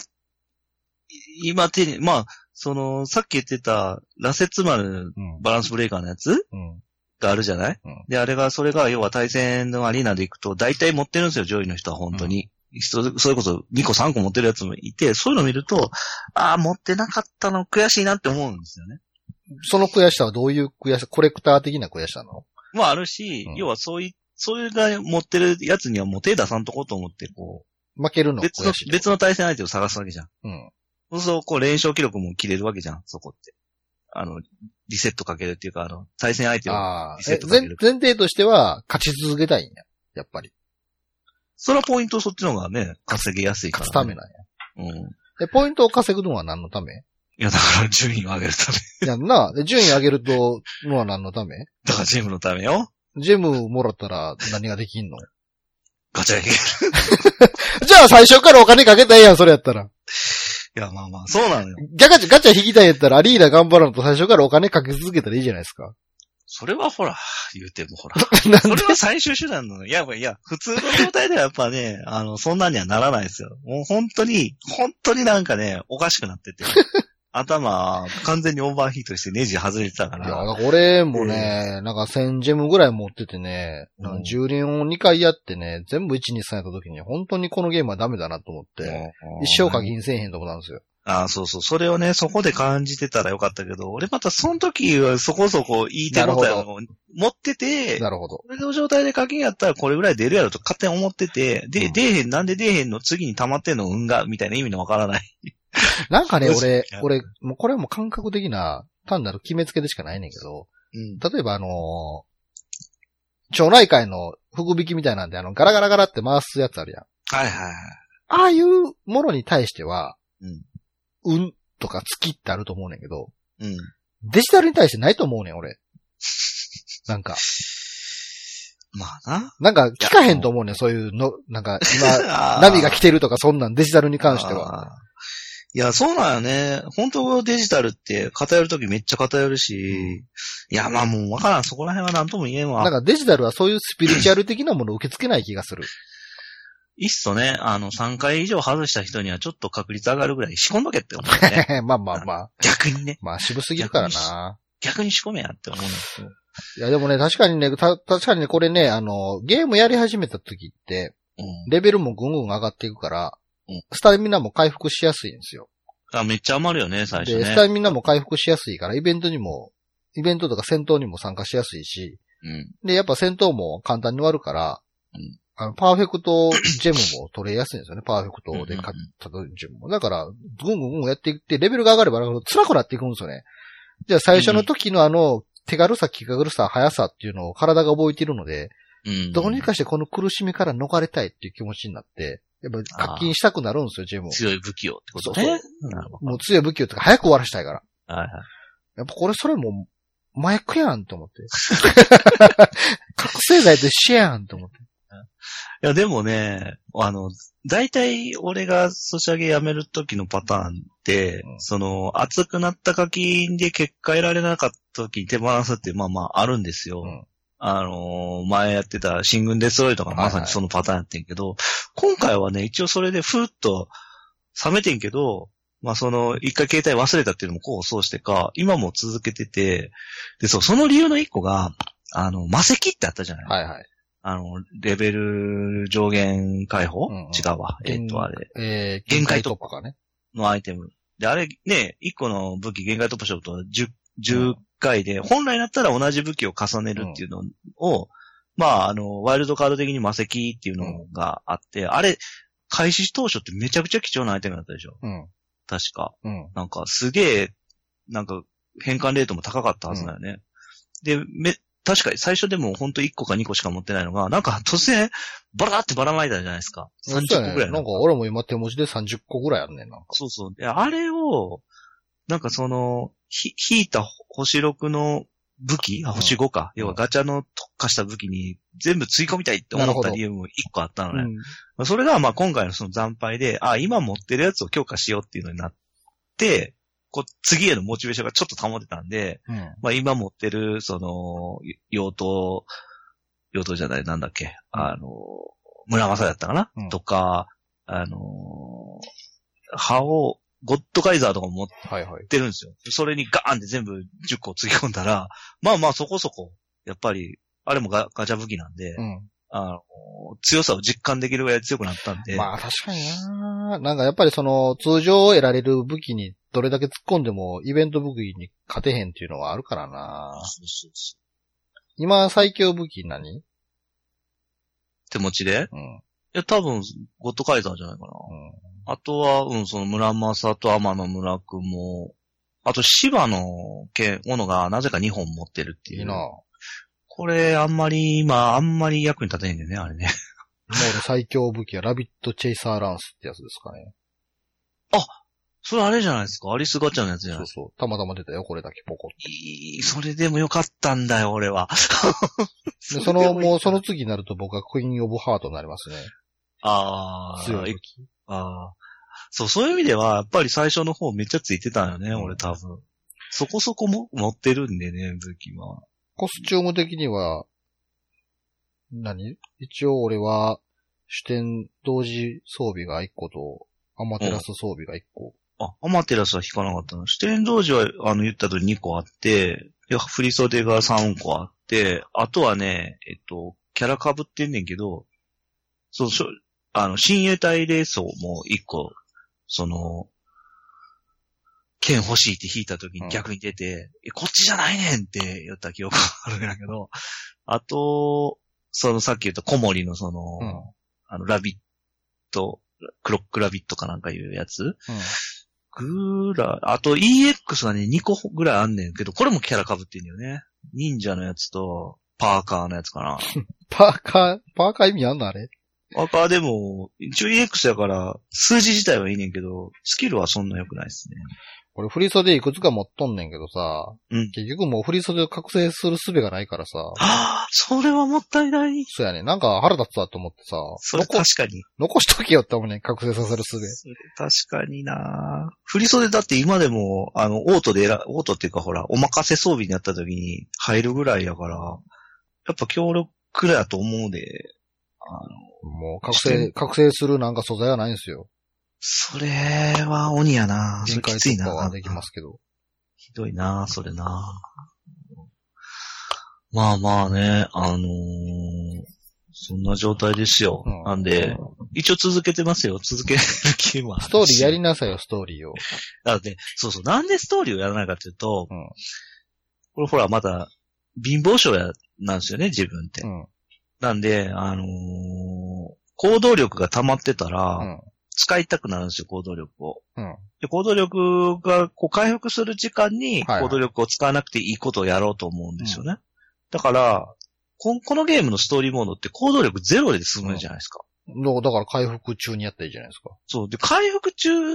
S2: さっき言ってた、ラセツマルバランスブレーカーのやつ、があるじゃない、で、それが要は対戦のアリーナで行くと、大体持ってるんですよ、上位の人は本当に。それこそ2個3個持ってるやつもいて、そういうのを見ると、持ってなかったの悔しいなって思うんですよね。
S1: その悔しさはどういう悔しさ、コレクター的な悔しさなの？
S2: もあるし、要はそれが持ってるやつにはもう手出さんとこうと思って、
S1: 負けるの
S2: 別の対戦相手を探すわけじゃん。そうすると、連勝記録も切れるわけじゃん、そこって。リセットかけるっていうか、対戦相手をリセットかける。
S1: 前提としては、勝ち続けたいんや。やっぱり。
S2: それはポイントそっちの方がね、稼ぎやすいから、ね。
S1: 勝つためなんや。で、ポイントを稼ぐのは何のため？
S2: いや、だから順位を上げるため。
S1: やんな。で、順位上げるのは何のため？
S2: だからジェムのためよ。
S1: ジェムもらったら何ができんの？
S2: ガチャできる。
S1: じゃあ最初からお金かけたらええやん、それやったら。
S2: いや、そうなのよ。
S1: ガチャ引きたいんやったら、アリーナ頑張らんと最初からお金かけ続けたらいいじゃないですか。
S2: それはほら、言うてもほら。それは最終手段なの。いや、普通の状態ではやっぱね、そんなにはならないですよ。もう本当になんかね、おかしくなってて。頭、完全にオーバーヒートしてネジ外れてたから。いや、
S1: 俺もね、なんか1000ジェムぐらい持っててね、10連を2回やってね、全部1、2、3やった時に、本当にこのゲームはダメだなと思って、一生課金せえへんとこなんですよ。
S2: そう。それをね、そこで感じてたらよかったけど、俺またその時はそこそこいい手応えを持ってて、
S1: なるほど。
S2: これの状態で課金やったらこれぐらい出るやろと勝手に思ってて、なんで出えへんの次に溜まってんの運が、みたいな意味のわからない。
S1: なんかね、俺、もうこれはもう感覚的な、単なる決めつけでしかないねんけど、例えば町内会の福引きみたいなんで、ガラガラガラって回すやつあるやん。
S2: はいはいはい。
S1: ああいうものに対しては、運とか月ってあると思うねんけど、 デジタルに対してないと思うねん、俺。なんか。
S2: まあな。
S1: なんか聞かへんと思うねん、そういうの、なんか今、ナビが来てるとかそんなんデジタルに関しては。
S2: いや、そうなんよね。本当デジタルって偏るときめっちゃ偏るし、いや、まあもうわからん。そこら辺はなんとも言えんわ。
S1: なんかデジタルはそういうスピリチュアル的なものを受け付けない気がする。
S2: いっそね、3回以上外した人にはちょっと確率上がるぐらい仕込んどけって思うね。
S1: まあまあまあ。
S2: 逆にね。
S1: まあ渋すぎるからな。
S2: 逆に仕込めやって思うんですよ。
S1: いやでもね、確かにね、これね、ゲームやり始めた時って、レベルもぐんぐん上がっていくから、スタミナも回復しやすいんですよ。
S2: めっちゃ余るよね、最初ね。
S1: で、スタミナも回復しやすいから、イベントとか戦闘にも参加しやすいし、で、やっぱ戦闘も簡単に終わるから、パーフェクトジェムも取れやすいんですよね。パーフェクトで勝ったジェムも。だから、ぐんぐんやっていって、レベルが上がれば辛くなっていくんですよね。じゃあ最初の時の手軽さ、気軽さ、速さっていうのを体が覚えているので、どうにかしてこの苦しみから逃れたいっていう気持ちになって、やっぱ課金したくなるんですよ、ジェムを。
S2: 強い武器をってことね。
S1: もう強い武器をとか早く終わらしたいから。
S2: はいはい。
S1: やっぱそれも麻薬やんと思って。覚醒剤と一緒やんと思って。
S2: いや、でもね、大体俺がソシャゲやめる時のパターンって、熱くなった課金で結果得られなかった時に手放すってまあまああるんですよ。前やってた新軍デストロイとかまさにそのパターンやってんけど、今回はね、一応それでふーっと冷めてんけど、まあ一回携帯忘れたっていうのもこうそうしてか、今も続けてて、で、その理由の一個が、魔石ってあったじゃない。
S1: はいはい。
S2: レベル上限解放、違うわ。
S1: 限界突破かね。
S2: のアイテム。で、あれね、1個の武器限界突破しようと10回で、本来だったら同じ武器を重ねるっていうのを、まあ、ワイルドカード的に魔石っていうのがあって、あれ、開始当初ってめちゃくちゃ貴重なアイテムだったでしょ。確か。なんか、すげえ、なんか、変換レートも高かったはずだよね。で、確かに最初でもほんと1個か2個しか持ってないのが、なんか突然、バラーってばらまいたじゃないですか。30個ぐらい。
S1: なんか俺も今手持ちで30個ぐらいあるねん、なんか。
S2: そうそう。あれを、なんか引いた星6の武器星5か。要はガチャの特化した武器に全部追込みたいって思った理由も1個あったのね。それがまあ今回のその惨敗で、今持ってるやつを強化しようっていうのになって、次へのモチベーションがちょっと保てたんで、まあ今持ってる、妖刀じゃない、なんだっけ、村正だったかな、とか、ゴッドカイザーとかも持ってるんですよ。それにガーンって全部10個つぎ込んだら、まあまあそこそこ、やっぱり、あれもガチャ武器なんで、強さを実感できるぐらい強くなったんで。
S1: まあ確かにな。なんかやっぱり通常得られる武器にどれだけ突っ込んでもイベント武器に勝てへんっていうのはあるからな。今最強武器何？
S2: 手持ちで？いや、多分、ゴッドカイザーじゃないかな。あとは、村正と天野村雲、あと芝の斧がなぜか2本持ってるっていう。いいな。これ、あんまり役に立てへんだよね、あれね。
S1: もう最強武器はラビットチェイサーランスってやつですかね。
S2: それあれじゃないですか。アリスガチャのやつじゃないですか。
S1: そう。たまたま出たよ、これだけポコッ
S2: と。それでもよかったんだよ、俺は。
S1: でその次になると僕はクイーンオブハートになりますね。強い武器。
S2: そういう意味では、やっぱり最初の方めっちゃついてたよね、俺多分。そこそこも持ってるんでね、武器は。
S1: コスチューム的には、一応俺は、主典同時装備が1個と、アマテラス装備が1個。
S2: アマテラスは引かなかったの。主典同時は、言った通り2個あって、振り袖が3個あって、あとはね、キャラ被ってんねんけど、親衛隊レースをもう1個、剣欲しいって引いた時に逆に出て、こっちじゃないねんって言った記憶があるんだけど、あと、さっき言った小森のラビット、クロックラビットかなんかいうやつ、あと EX がね、2個ぐらいあんねんけど、これもキャラ被ってんだよね。忍者のやつと、パーカーのやつかな。
S1: パーカー意味あんのあれ？
S2: パーカーでも、一応 EX やから、数字自体はいいねんけど、スキルはそんな良くないですね。
S1: これ振り袖いくつか持っとんねんけどさ、結局もう振り袖を覚醒する術がないからさ。
S2: それはもったいない。
S1: そうやね。なんか腹立つわと思ってさ。
S2: それ確かに。
S1: 残しとけよって思うねん、覚醒させる術。
S2: それ確かにな振り袖だって今でも、オートっていうかほら、お任せ装備になった時に入るぐらいやから、やっぱ強力だと思うで、
S1: もう覚醒するなんか素材はないんですよ。
S2: それは鬼やな
S1: 限界突破はできますけど。
S2: ひどいなそれなまあまあね、そんな状態ですよ。なんで、一応続けてますよ。続ける気は。
S1: ストーリーやりなさいよ、ストーリーを。
S2: だって、そうそう、なんでストーリーをやらないかっていうと、これほら、まだ、貧乏症なんですよね、自分って。なんで、行動力が溜まってたら、使いたくなるんですよ、行動力を。で行動力がこう回復する時間に行動力を使わなくていいことをやろうと思うんですよね。だから、このゲームのストーリーモードって行動力ゼロで進むじゃないですか。
S1: だから回復中にやったらいいじゃないですか。
S2: そう。で、回復中って、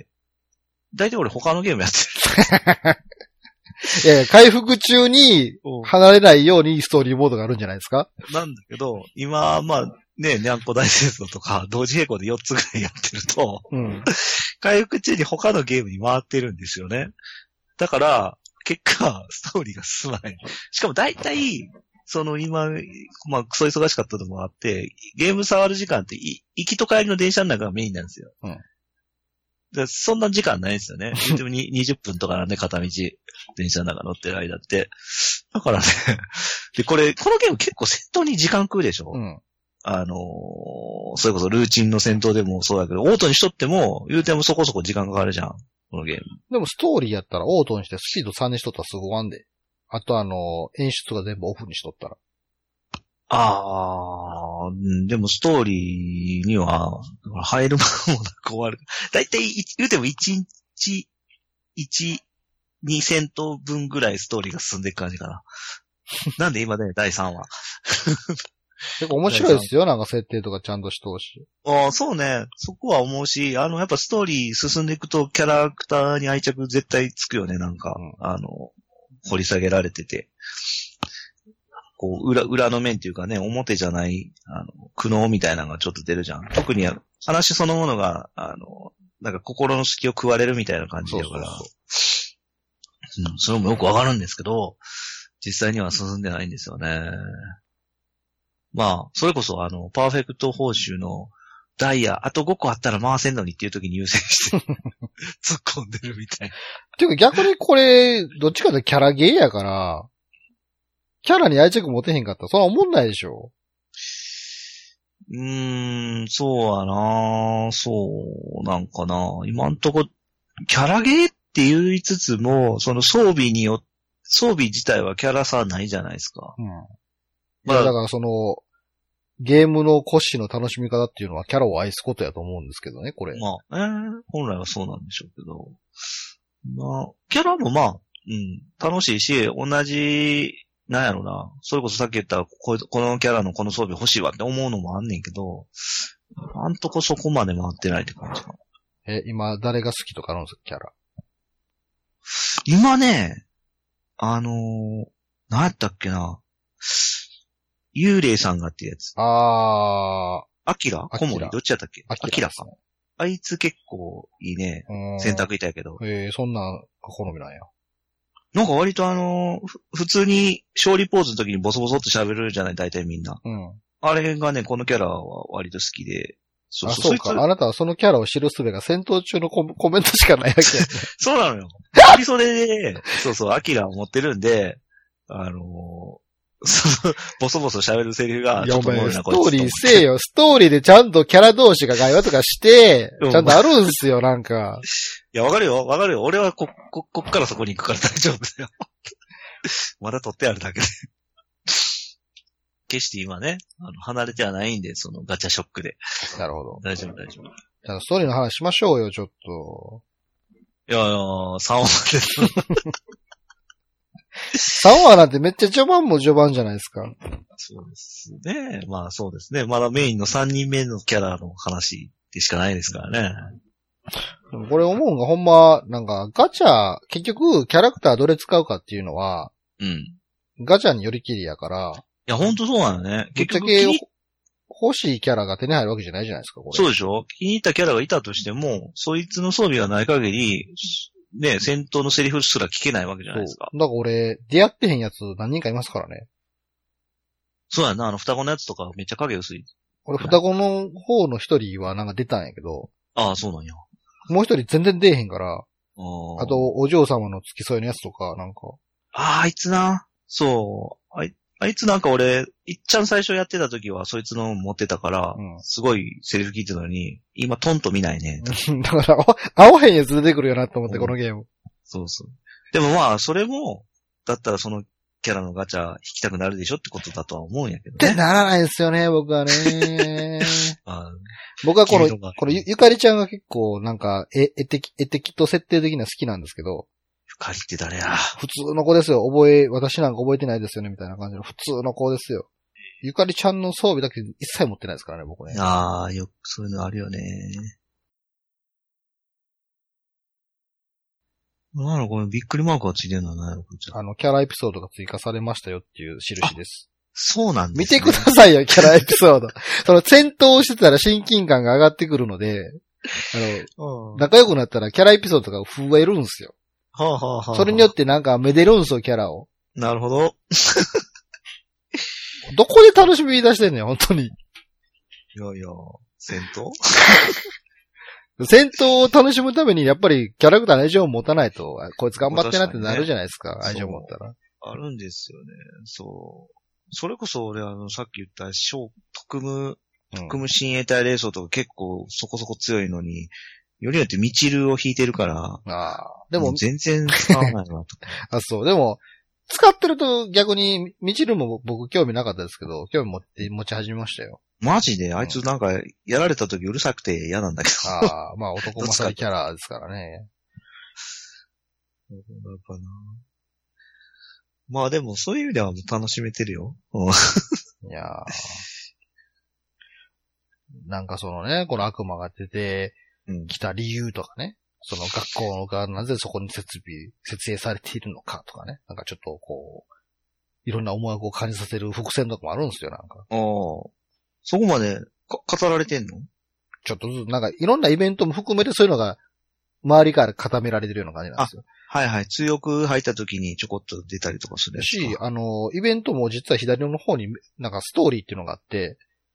S2: 大体俺他のゲームやってる。
S1: いや回復中に離れないようにストーリーモードがあるんじゃないですか。
S2: なんだけど、今、まあ、ね、にゃんこ大戦争とか、同時並行で4つぐらいやってると、回復中に他のゲームに回ってるんですよね。だから、結果、ストーリーが進まない。しかも大体、今、まあ、クソ忙しかったのもあって、ゲーム触る時間って、行きと帰りの電車の中がメインなんですよ。でそんな時間ないですよね。でも20分とかなんで、片道、電車の中乗ってる間って。だからね、で、このゲーム結構戦闘に時間食うでしょ。それこそルーチンの戦闘でもそうだけど、オートにしとっても、言うてもそこそこ時間かかるじゃん。このゲーム。
S1: でもストーリーやったらオートにしてスピード3にしとったらすぐ終わんで。あと演出が全部オフにしとったら。
S2: でもストーリーには、入る間もなく終わる。だいたい言うても1日、2戦闘分ぐらいストーリーが進んでいく感じかな。なんで今ね、第3話。
S1: 結構面白いですよ、なんか設定とかちゃんとしとうし。
S2: そうね。そこは思うし、やっぱストーリー進んでいくとキャラクターに愛着絶対つくよね、なんか。掘り下げられてて。こう、裏の面っていうかね、表じゃない、苦悩みたいなのがちょっと出るじゃん。特に話そのものが、なんか心の隙を食われるみたいな感じだから。それもよくわかるんですけど、実際には進んでないんですよね。まあ、それこそパーフェクト報酬のダイヤ、あと5個あったら回せんのにっていう時に優先して突っ込んでるみたいな。
S1: ていうか逆にこれ、どっちかというとキャラゲーやから、キャラに愛着持てへんかったらそんな思んないでしょ。
S2: そうやなそうなんかな今んとこ、キャラゲーって言いつつも、その装備自体はキャラ差ないじゃないですか。まあ、
S1: だからゲームの骨子の楽しみ方っていうのはキャラを愛すことやと思うんですけどね、これ。
S2: まあ、本来はそうなんでしょうけど。まあ、キャラもまあ、楽しいし、同じ、なんやろな。それこそさっき言ったこのキャラのこの装備欲しいわって思うのもあんねんけど、あんとこそこまで回ってないって感じかな。
S1: 今誰が好きとかあるんですか、キャラ。
S2: 今ね、何やったっけな。幽霊さんがってやつ。アキラコモリどっちやったっけアキラか。あいつ結構いいね。選択いたやけど。
S1: そんな好みなんや。
S2: なんか割と普通に勝利ポーズの時にボソボソって喋るじゃない大体みんな。あれがね、このキャラは割と好きで。
S1: そうか。あなたはそのキャラを知るすべが戦闘中のコメントしかないわけ。
S2: そうなのよ。振り袖で、アキラを持ってるんで、ボソボソ喋るセリフが、ちょっと思うな、
S1: ストーリーせえよ。ストーリーでちゃんとキャラ同士が会話とかして、ちゃんとあるんすよ、なんか。
S2: いや、わかるよ。俺はこっからそこに行くから大丈夫だよ。まだ取ってあるだけで。決して今ね、離れてはないんで、そのガチャショックで。
S1: なるほど。
S2: 大丈夫。
S1: じゃあ、ストーリーの話しましょうよ、ちょっと。
S2: いや、3話です。
S1: 3話なんてめっちゃ序盤も序盤じゃないですか。
S2: そうですね。まあそうですね。まだメインの3人目のキャラの話でしかないですからね。
S1: これ思うんがほんま、なんかガチャ、結局キャラクターどれ使うかっていうのは、
S2: うん。
S1: ガチャによりきりやから、
S2: いや、ほんとそうなのね。
S1: 結局欲しいキャラが手に入るわけじゃないじゃないですか、これ。
S2: そうでしょ？気に入ったキャラがいたとしても、そいつの装備がない限り、ね、戦闘のセリフすら聞けないわけじゃないですか。
S1: だから俺、出会ってへんやつ何人かいますからね。
S2: そうやな、双子のやつとかめっちゃ影薄い。
S1: 俺、双子の方の一人はなんか出たんやけど。
S2: ああ、そうなんや。
S1: もう一人全然出えへんから。
S2: あ
S1: と、お嬢様の付き添いのやつとか、なんか。
S2: あいつな。そう。あいつなんか俺、いっちゃん最初やってた時はそいつの持ってたから、すごいセリフ聞いてたのに、今トンと見ないね。
S1: だから、合わへんやつ出てくるよなと思って、このゲーム。
S2: そうそう。でもまあ、それも、だったらそのキャラのガチャ引きたくなるでしょってことだとは思うんやけどね。
S1: ってならないですよね、僕はね。僕はこのゆかりちゃんが結構なんか、絵的と設定的な好きなんですけど。
S2: ゆかりって誰や？
S1: 普通の子ですよ。私なんか覚えてないですよね、みたいな感じの普通の子ですよ。ゆかりちゃんの装備だけ一切持ってないですからね、僕ね。
S2: ああ、よくそういうのあるよね。なんだこれびっくりマークがついてるのは何やろこいつ。
S1: キャラエピソードが追加されましたよっていう印です。
S2: そうなんですね。
S1: 見てくださいよ、キャラエピソード。その戦闘してたら親近感が上がってくるので、仲良くなったらキャラエピソードが増えるんですよ。それによってなんかめでるんですよ、キャラを。
S2: なるほど。
S1: どこで楽しみ出してんねん、本当に。い
S2: や、戦闘
S1: 戦闘を楽しむためにやっぱりキャラクターの愛情を持たないと、こいつ頑張ってなってなるじゃないですか、愛情を持ったら。
S2: あるんですよね。そう。それこそ俺さっき言った特務親衛隊霊装とか結構そこそこ強いのに、よりによってミチルを引いてるから、
S1: でも
S2: 全然使わないなと。
S1: そう、でも、使ってると逆に、ミチルも僕興味なかったですけど、興味持ち始めましたよ。
S2: マジであいつなんか、やられた時うるさくて嫌なんだけど。
S1: まあ男勝りキャラですからね。
S2: まあでもそういう意味では楽しめてるよ。
S1: いやなんかそのね、この悪魔が出てきた理由とかね、その学校がなぜそこに設営されているのかとかね、なんかちょっとこう、いろんな思惑を感じさせる伏線とかもあるんですよ、なんか。
S2: そこまで語られてんの？
S1: ちょっとずつ、なんかいろんなイベントも含めてそういうのが周りから固められてるような感じなんですよ。
S2: はいはい。強く入った時にちょこっと出たりとかするし、
S1: イベントも実は左の方になんかストーリーっていうのがあって、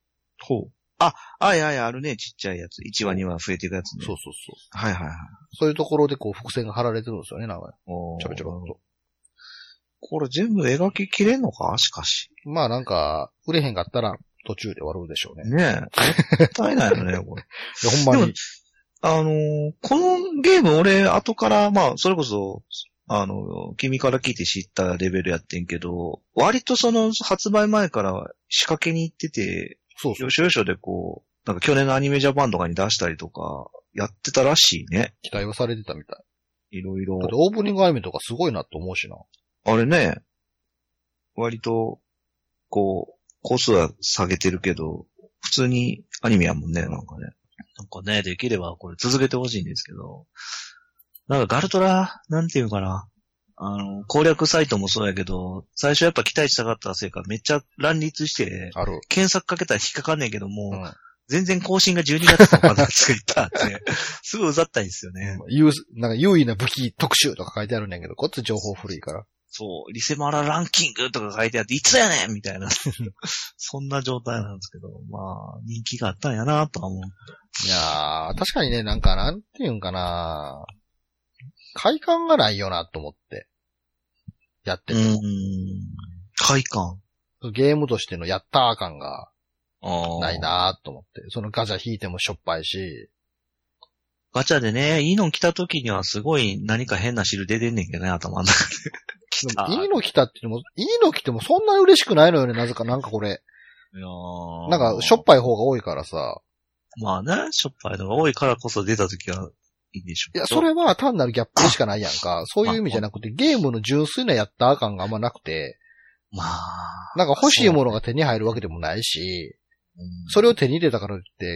S2: あるね、ちっちゃいやつ。1話2話増えていくやつね。
S1: そう。
S2: はいはいはい。
S1: そういうところでこう伏線が張られてるんですよね、なんか。ちょろちょろっと。
S2: これ全部描ききれんのか？しかし。
S1: まあなんか、売れへんかったら途中で終わるでしょうね。
S2: ねえ。もったいないよね、これ。
S1: ほんまに。
S2: このゲーム俺後から、まあ、それこそ、君から聞いて知ったレベルやってんけど、割とその発売前から仕掛けに行ってて、よしよしでこう、なんか去年のアニメジャパンとかに出したりとか、やってたらしいね。
S1: 期待はされてたみたい。
S2: いろいろ。
S1: だってオープニングアニメとかすごいなと思うしな。
S2: あれね、割と、こう、コースは下げてるけど、普通にアニメやもんね、なんかね。なんかね、できればこれ続けてほしいんですけど、なんかガルトラ、なんていうかな、攻略サイトもそうやけど、最初やっぱ期待したかったせいかめっちゃ乱立して、検索かけたら引っかかんねんけども、全然更新が12月とかなんついたって、すごいうざったいんですよね。
S1: なんか優位な武器特集とか書いてあるんだけど、こっち情報古いから。
S2: そう、リセマラランキングとか書いてあって、いつやねんみたいな。そんな状態なんですけど、まあ、人気があったんやなとは思う。
S1: いやー、確かにね、なんかなんていうんかな、快感がないよなと思って。やってて。
S2: 快感。
S1: ゲームとしてのやったー感がないなと思って。そのガチャ引いてもしょっぱいし。
S2: ガチャでね、いいの来た時にはすごい何か変な汁出てんねんけどね、頭の中で。
S1: いいの来たって言っても、いいの来てもそんな嬉しくないのよね、なぜかなんかこれ。なんかしょっぱい方が多いからさ。
S2: まあね、しょっぱいのが多いからこそ出た時はいいんでしょう。
S1: いや、それは単なるギャップでしかないやんか。そういう意味じゃなくて、ゲームの純粋なやったー感があんまなくて。
S2: まあ。
S1: なんか欲しいものが手に入るわけでもないし、それを手に入れたからって、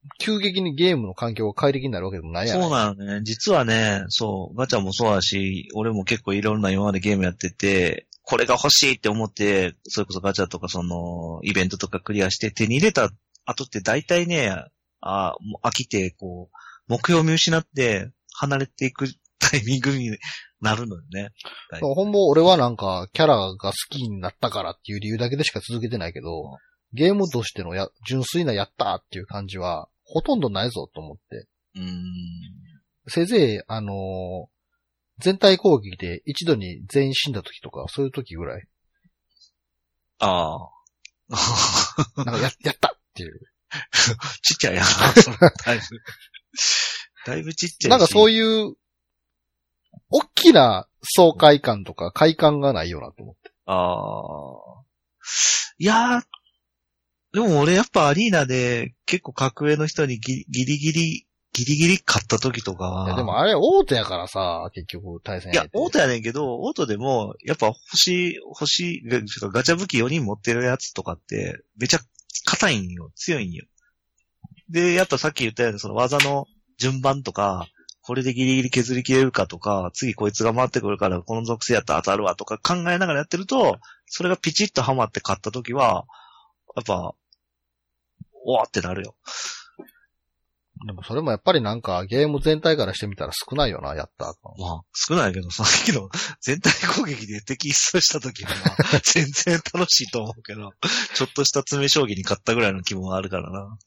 S1: 急激にゲームの環境が快適になるわけでもないやん。
S2: そうなのね。実はね、そう、ガチャもそうだし、俺も結構いろんな今までゲームやってて、これが欲しいって思って、それこそガチャとかイベントとかクリアして手に入れた後って大体ね、もう飽きて、こう、目標を見失って離れていくタイミングになるのよね。
S1: そう、ほんま俺はなんか、キャラが好きになったからっていう理由だけでしか続けてないけど、ゲームとしての純粋なやったーっていう感じは、ほとんどないぞと思って。せいぜい、全体攻撃で一度に全員死んだ時とか、そういう時ぐらい。
S2: ああ。
S1: なんかやったっていう。
S2: ちっちゃいやな。だいぶちっちゃいし。
S1: なんかそういう、大きな爽快感とか快感がないよなと思って。
S2: ああ。いやー、でも俺やっぱアリーナで結構格上の人にギリギリ勝った時とかは。
S1: いやでもあれオートやからさ、結局対戦
S2: いや、オートやねんけど、オートでも、やっぱガチャ武器4人持ってるやつとかって、めちゃ硬いんよ。強いんよ。で、やっぱさっき言ったようにその技の順番とか、これでギリギリ削り切れるかとか、次こいつが回ってくるからこの属性やったら当たるわとか考えながらやってると、それがピチッとハマって勝った時は、やっぱ、おーってなるよ。
S1: でもそれもやっぱりなんかゲーム全体からしてみたら少ないよな、やった後。
S2: まあ、少ないけど、さっきの全体攻撃で敵一掃した時は、全然楽しいと思うけど、ちょっとした詰め将棋に勝ったぐらいの気分はあるからな。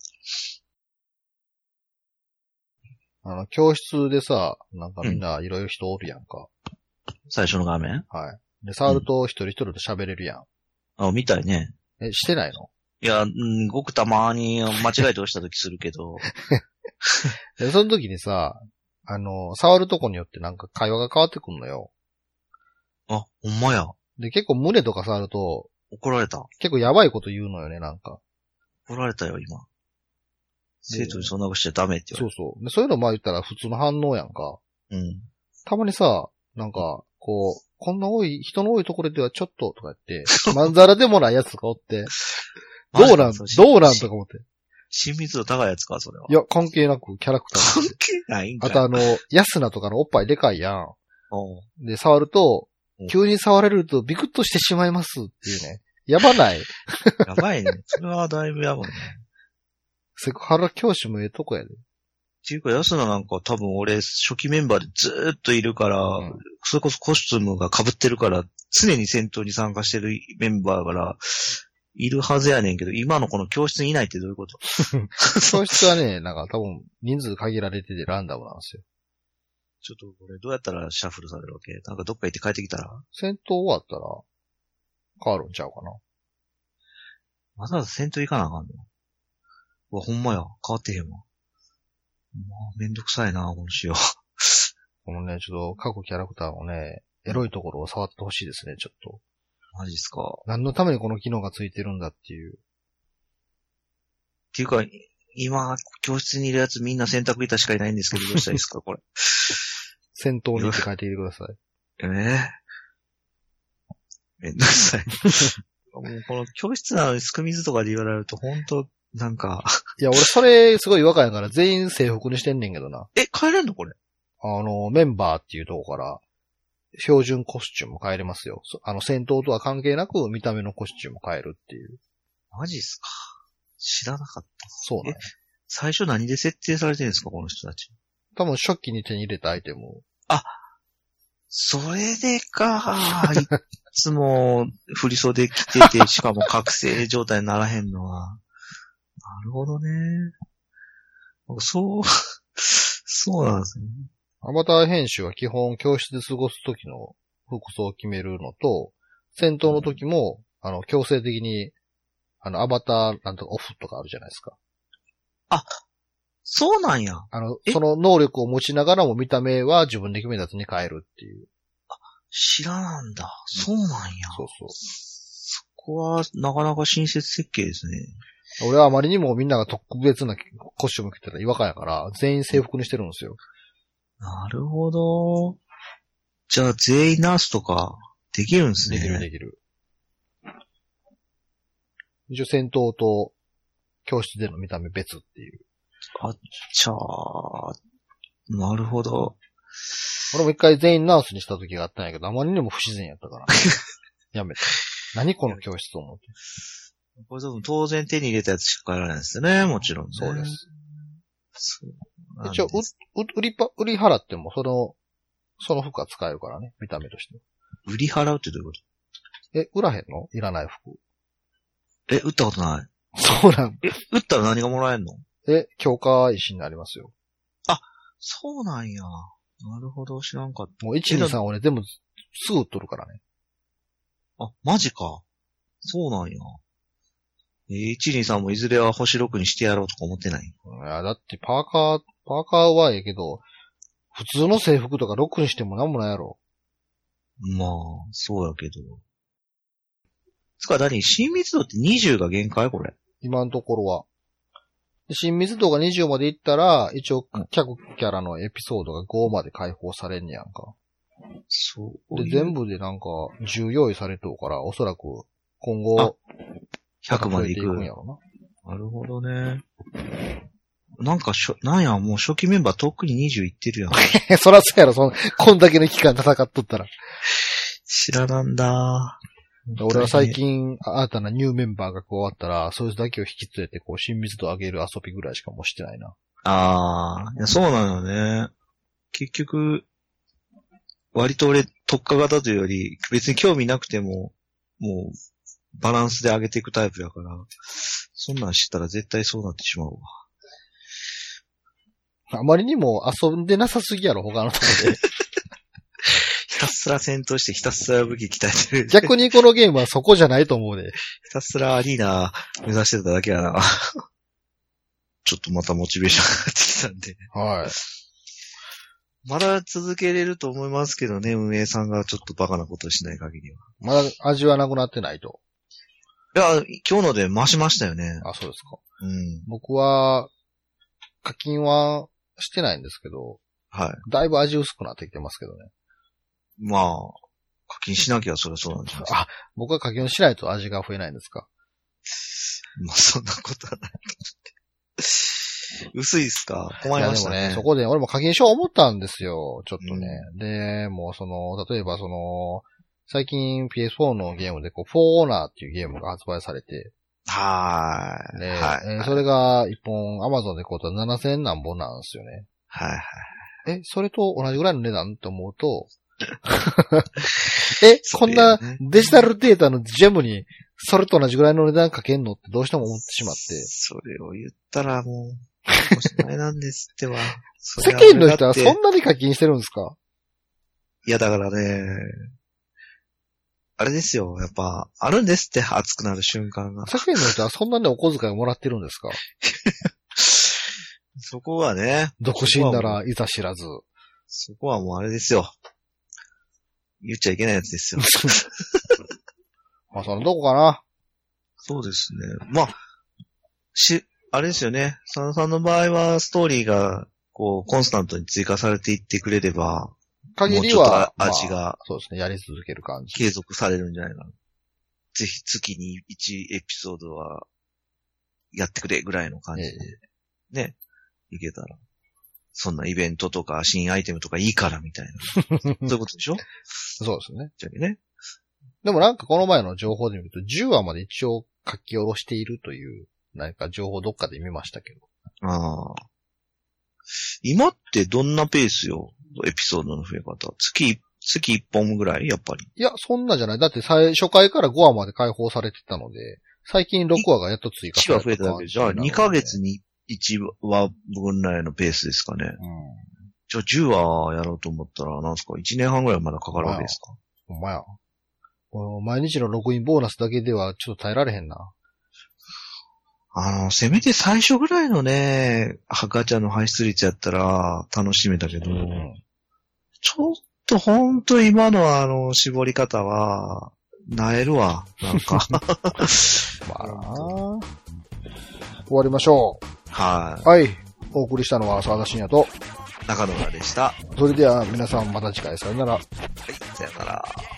S1: 教室でさ、なんかみんないろいろ人おるやんか。
S2: 最初の画面？
S1: はい。で、触ると一人一人と喋れるやん。
S2: あ、みたいね。
S1: してないの？
S2: いや、ごくたまに間違えて押した時するけど。
S1: で、その時にさ、触るとこによってなんか会話が変わってくんのよ。
S2: あ、ほんまや。
S1: で、結構胸とか触ると、
S2: 怒られた。
S1: 結構やばいこと言うのよね、なんか。
S2: 怒られたよ、今。生徒にそんなことしちゃダメって言われ
S1: る。そうそう。で、そういうのまあ言ったら普通の反応やんか。
S2: うん。
S1: たまにさ、なんか、こう、こんな人の多いところではちょっととか言って、まんざらでもないやつとかおって、どうなんとか思って。
S2: 親密度高いやつか、それは。
S1: いや、関係なくキャラクター。
S2: 関係ないんか。
S1: あとヤスナとかのおっぱいでかいやん。で、触ると、急に触れるとビクッとしてしまいますっていうね。やばない。
S2: やばいね。それはだいぶやばいね。
S1: セクハラ教師もええとこやで。
S2: っていうか、ヤスナなんか多分俺、初期メンバーでずーっといるから、それこそコスチュームが被ってるから、常に戦闘に参加してるメンバーから、いるはずやねんけど、今のこの教室にいないってどういうこと？
S1: 教室はね、なんか多分人数限られててランダムなんですよ。
S2: ちょっとこれどうやったらシャッフルされるわけ？なんかどっか行って帰ってきたら？
S1: 戦闘終わったら変わるんちゃうかな。
S2: わざわざ戦闘行かなあかんの？うわ、ほんまや。変わってへんわ。まあ、めんどくさいな、この仕様。
S1: このね、ちょっと各キャラクターのね、エロいところを触ってほしいですね、ちょっと。
S2: マジっすか。
S1: 何のためにこの機能がついてるんだっていう。
S2: っていうか、今、教室にいるやつみんな洗濯板しかいないんですけど、どうしたらいいですか、これ。
S1: 戦闘にって書いてきてください。
S2: めんどくさい。もうこの教室なのにすく水とかで言われると、ほんと、なんか。
S1: いや、俺それすごい違和感やから全員制服にしてんねんけどな。
S2: 変えれんのこれ。
S1: メンバーっていうとこから、標準コスチューム変えれますよ。戦闘とは関係なく見た目のコスチューム変えるっていう。
S2: マジっすか。知らなかった。
S1: そうなんや。
S2: 最初何で設定されてるんですかこの人たち。
S1: 多分初期に手に入れたアイテムを。
S2: あ、それでか。いつも振り袖着てて、しかも覚醒状態にならへんのは。なるほどね。そうなんですね。
S1: アバター編集は基本教室で過ごす時の服装を決めるのと、戦闘の時も、強制的に、アバターなんとかオフとかあるじゃないですか。
S2: あ、そうなんや。
S1: その能力を持ちながらも見た目は自分で決めたやつに変えるっていう。
S2: あ、知らなんだ。そうなんや。
S1: そうそう。
S2: そこは、なかなか親切設計ですね。
S1: 俺はあまりにもみんなが特別なコスチューム着てたら違和感やから、全員制服にしてるんですよ。
S2: なるほど。じゃあ全員ナースとかできるんですね。
S1: できる。一応戦闘と教室での見た目別っていう。
S2: あっちゃー。なるほど。
S1: 俺も一回全員ナースにした時があったんやけど、あまりにも不自然やったから。やめた。何この教室と思って。
S2: これ多分当然手に入れたやつしか買えられないですよね。もちろん、ね。
S1: そうです。一応、売り払っても、その服は使えるからね。見た目として。
S2: 売り払うってどういうこと？
S1: 売らへんの？いらない服。
S2: 売ったことない。
S1: そうなん。
S2: 売ったら何がもらえんの？
S1: 強化石になりますよ。
S2: あ、そうなんや。なるほど、知らんかった。
S1: もう1、2、3俺全部すぐ売っとるからね。
S2: あ、マジか。そうなんや。1、2、3もいずれは星6にしてやろうとか思ってない？
S1: いや、だってパーカーはええけど、普通の制服とか6にしてもなんもないやろ。
S2: まあ、そうやけど。つか何？親密度って20が限界これ。
S1: 今のところは。親密度が20までいったら、一応、各キャラのエピソードが5まで解放されんねやんか。
S2: そう。
S1: で、全部でなんか、10用意されとうから、おそらく、今後、
S2: 100までいく
S1: んやろ
S2: な。なるほどね。なんかなんや、もう初期メンバーとっくに20いってるやん。
S1: そらそうやろ、こんだけの期間戦っとったら。
S2: 知らなんだ。
S1: 俺は最近、新たなニューメンバーが加わったら、そいつだけを引き連れて、親密度上げる遊びぐらいしかもうしてないな。
S2: いや、そうなのね。結局、割と俺特化型というより、別に興味なくても、もう、バランスで上げていくタイプだから、そんなんしたら絶対そうなってしまうわ。
S1: あまりにも遊んでなさすぎやろ、他のとこで。
S2: ひたすら戦闘してひたすら武器鍛えてる。
S1: 逆にこのゲームはそこじゃないと思うで。
S2: ひたすらアリーナ目指してただけやな。ちょっとまたモチベーション上がってきたんで。
S1: はい。
S2: まだ続けれると思いますけどね、運営さんがちょっとバカなことをしない限りは。
S1: まだ味はなくなってないと。
S2: いや、今日ので増しましたよね。
S1: あ、そうですか。
S2: うん。
S1: 僕は、課金はしてないんですけど、
S2: はい。
S1: だいぶ味薄くなってきてますけどね。
S2: まあ、課金しなきゃそれはそうなんじゃないですか。
S1: あ、僕は課金をしないと味が増えないんですか？
S2: まあ、そんなことはないと思って。薄いっすか？困りましたね。
S1: いやでもね、そこで俺も課金しよう思ったんですよ。ちょっとね。で、もう例えば最近 PS4 のゲームでFor Honor っていうゲームが発売されて。
S2: はい。
S1: で、はいそれが一本 Amazon で買うと7000何本なんですよね。
S2: はいはい。
S1: それと同じぐらいの値段って思うと、こんなデジタルデータのジェムにそれと同じぐらいの値段かけんのってどうしても思ってしまって。
S2: それを言ったらもう、おしまいなんですっては。
S1: 世間の人はそんなに課金してるんですか？
S2: いやだからね、あれですよ、やっぱ、あるんですって熱くなる瞬間が。
S1: 世間の人はそんなにお小遣いをもらってるんですか？
S2: そこはね。
S1: 独身ならいざ知らず。
S2: そこはもうあれですよ。言っちゃいけないやつですよ。
S1: まあ、そのどこかな。
S2: そうですね。まあ、あれですよね。佐野さんの場合は、ストーリーが、コンスタントに追加されていってくれれば、
S1: 限りは、
S2: 味が、
S1: そうですね、やり続ける感じ。
S2: 継続されるんじゃないかな。ぜひ月に1エピソードは、やってくれぐらいの感じで、ね、いけたら。そんなイベントとか新アイテムとかいいからみたいな。そういうことでしょ？
S1: そうですね。
S2: じゃあね。
S1: でもなんかこの前の情報で見ると、10話まで一応書き下ろしているという、なんか情報どっかで見ましたけど。
S2: ああ。今ってどんなペースよ？エピソードの増え方。月1本ぐらいやっぱり。
S1: いや、そんなじゃない。だって初回から5話まで解放されてたので、最近6話がやっと追加された。
S2: 1話増えただけじゃあ2ヶ月に1話分ぐらいのペースですかね。うん。じゃあ10話やろうと思ったら、なんすか ?1 年半ぐらいまだかかるわけですか？
S1: ほんまや。毎日のログインボーナスだけではちょっと耐えられへんな。
S2: せめて最初ぐらいのね、ガチャの排出率やったら楽しめたけど、ちょっとほんと今の絞り方は、なえるわ、なんか。まあ、
S1: 終わりましょう。
S2: はい。
S1: はい。お送りしたのは沢田信也と
S2: 中野村でした。
S1: それでは皆さんまた次回さよなら。はい、
S2: さよなら。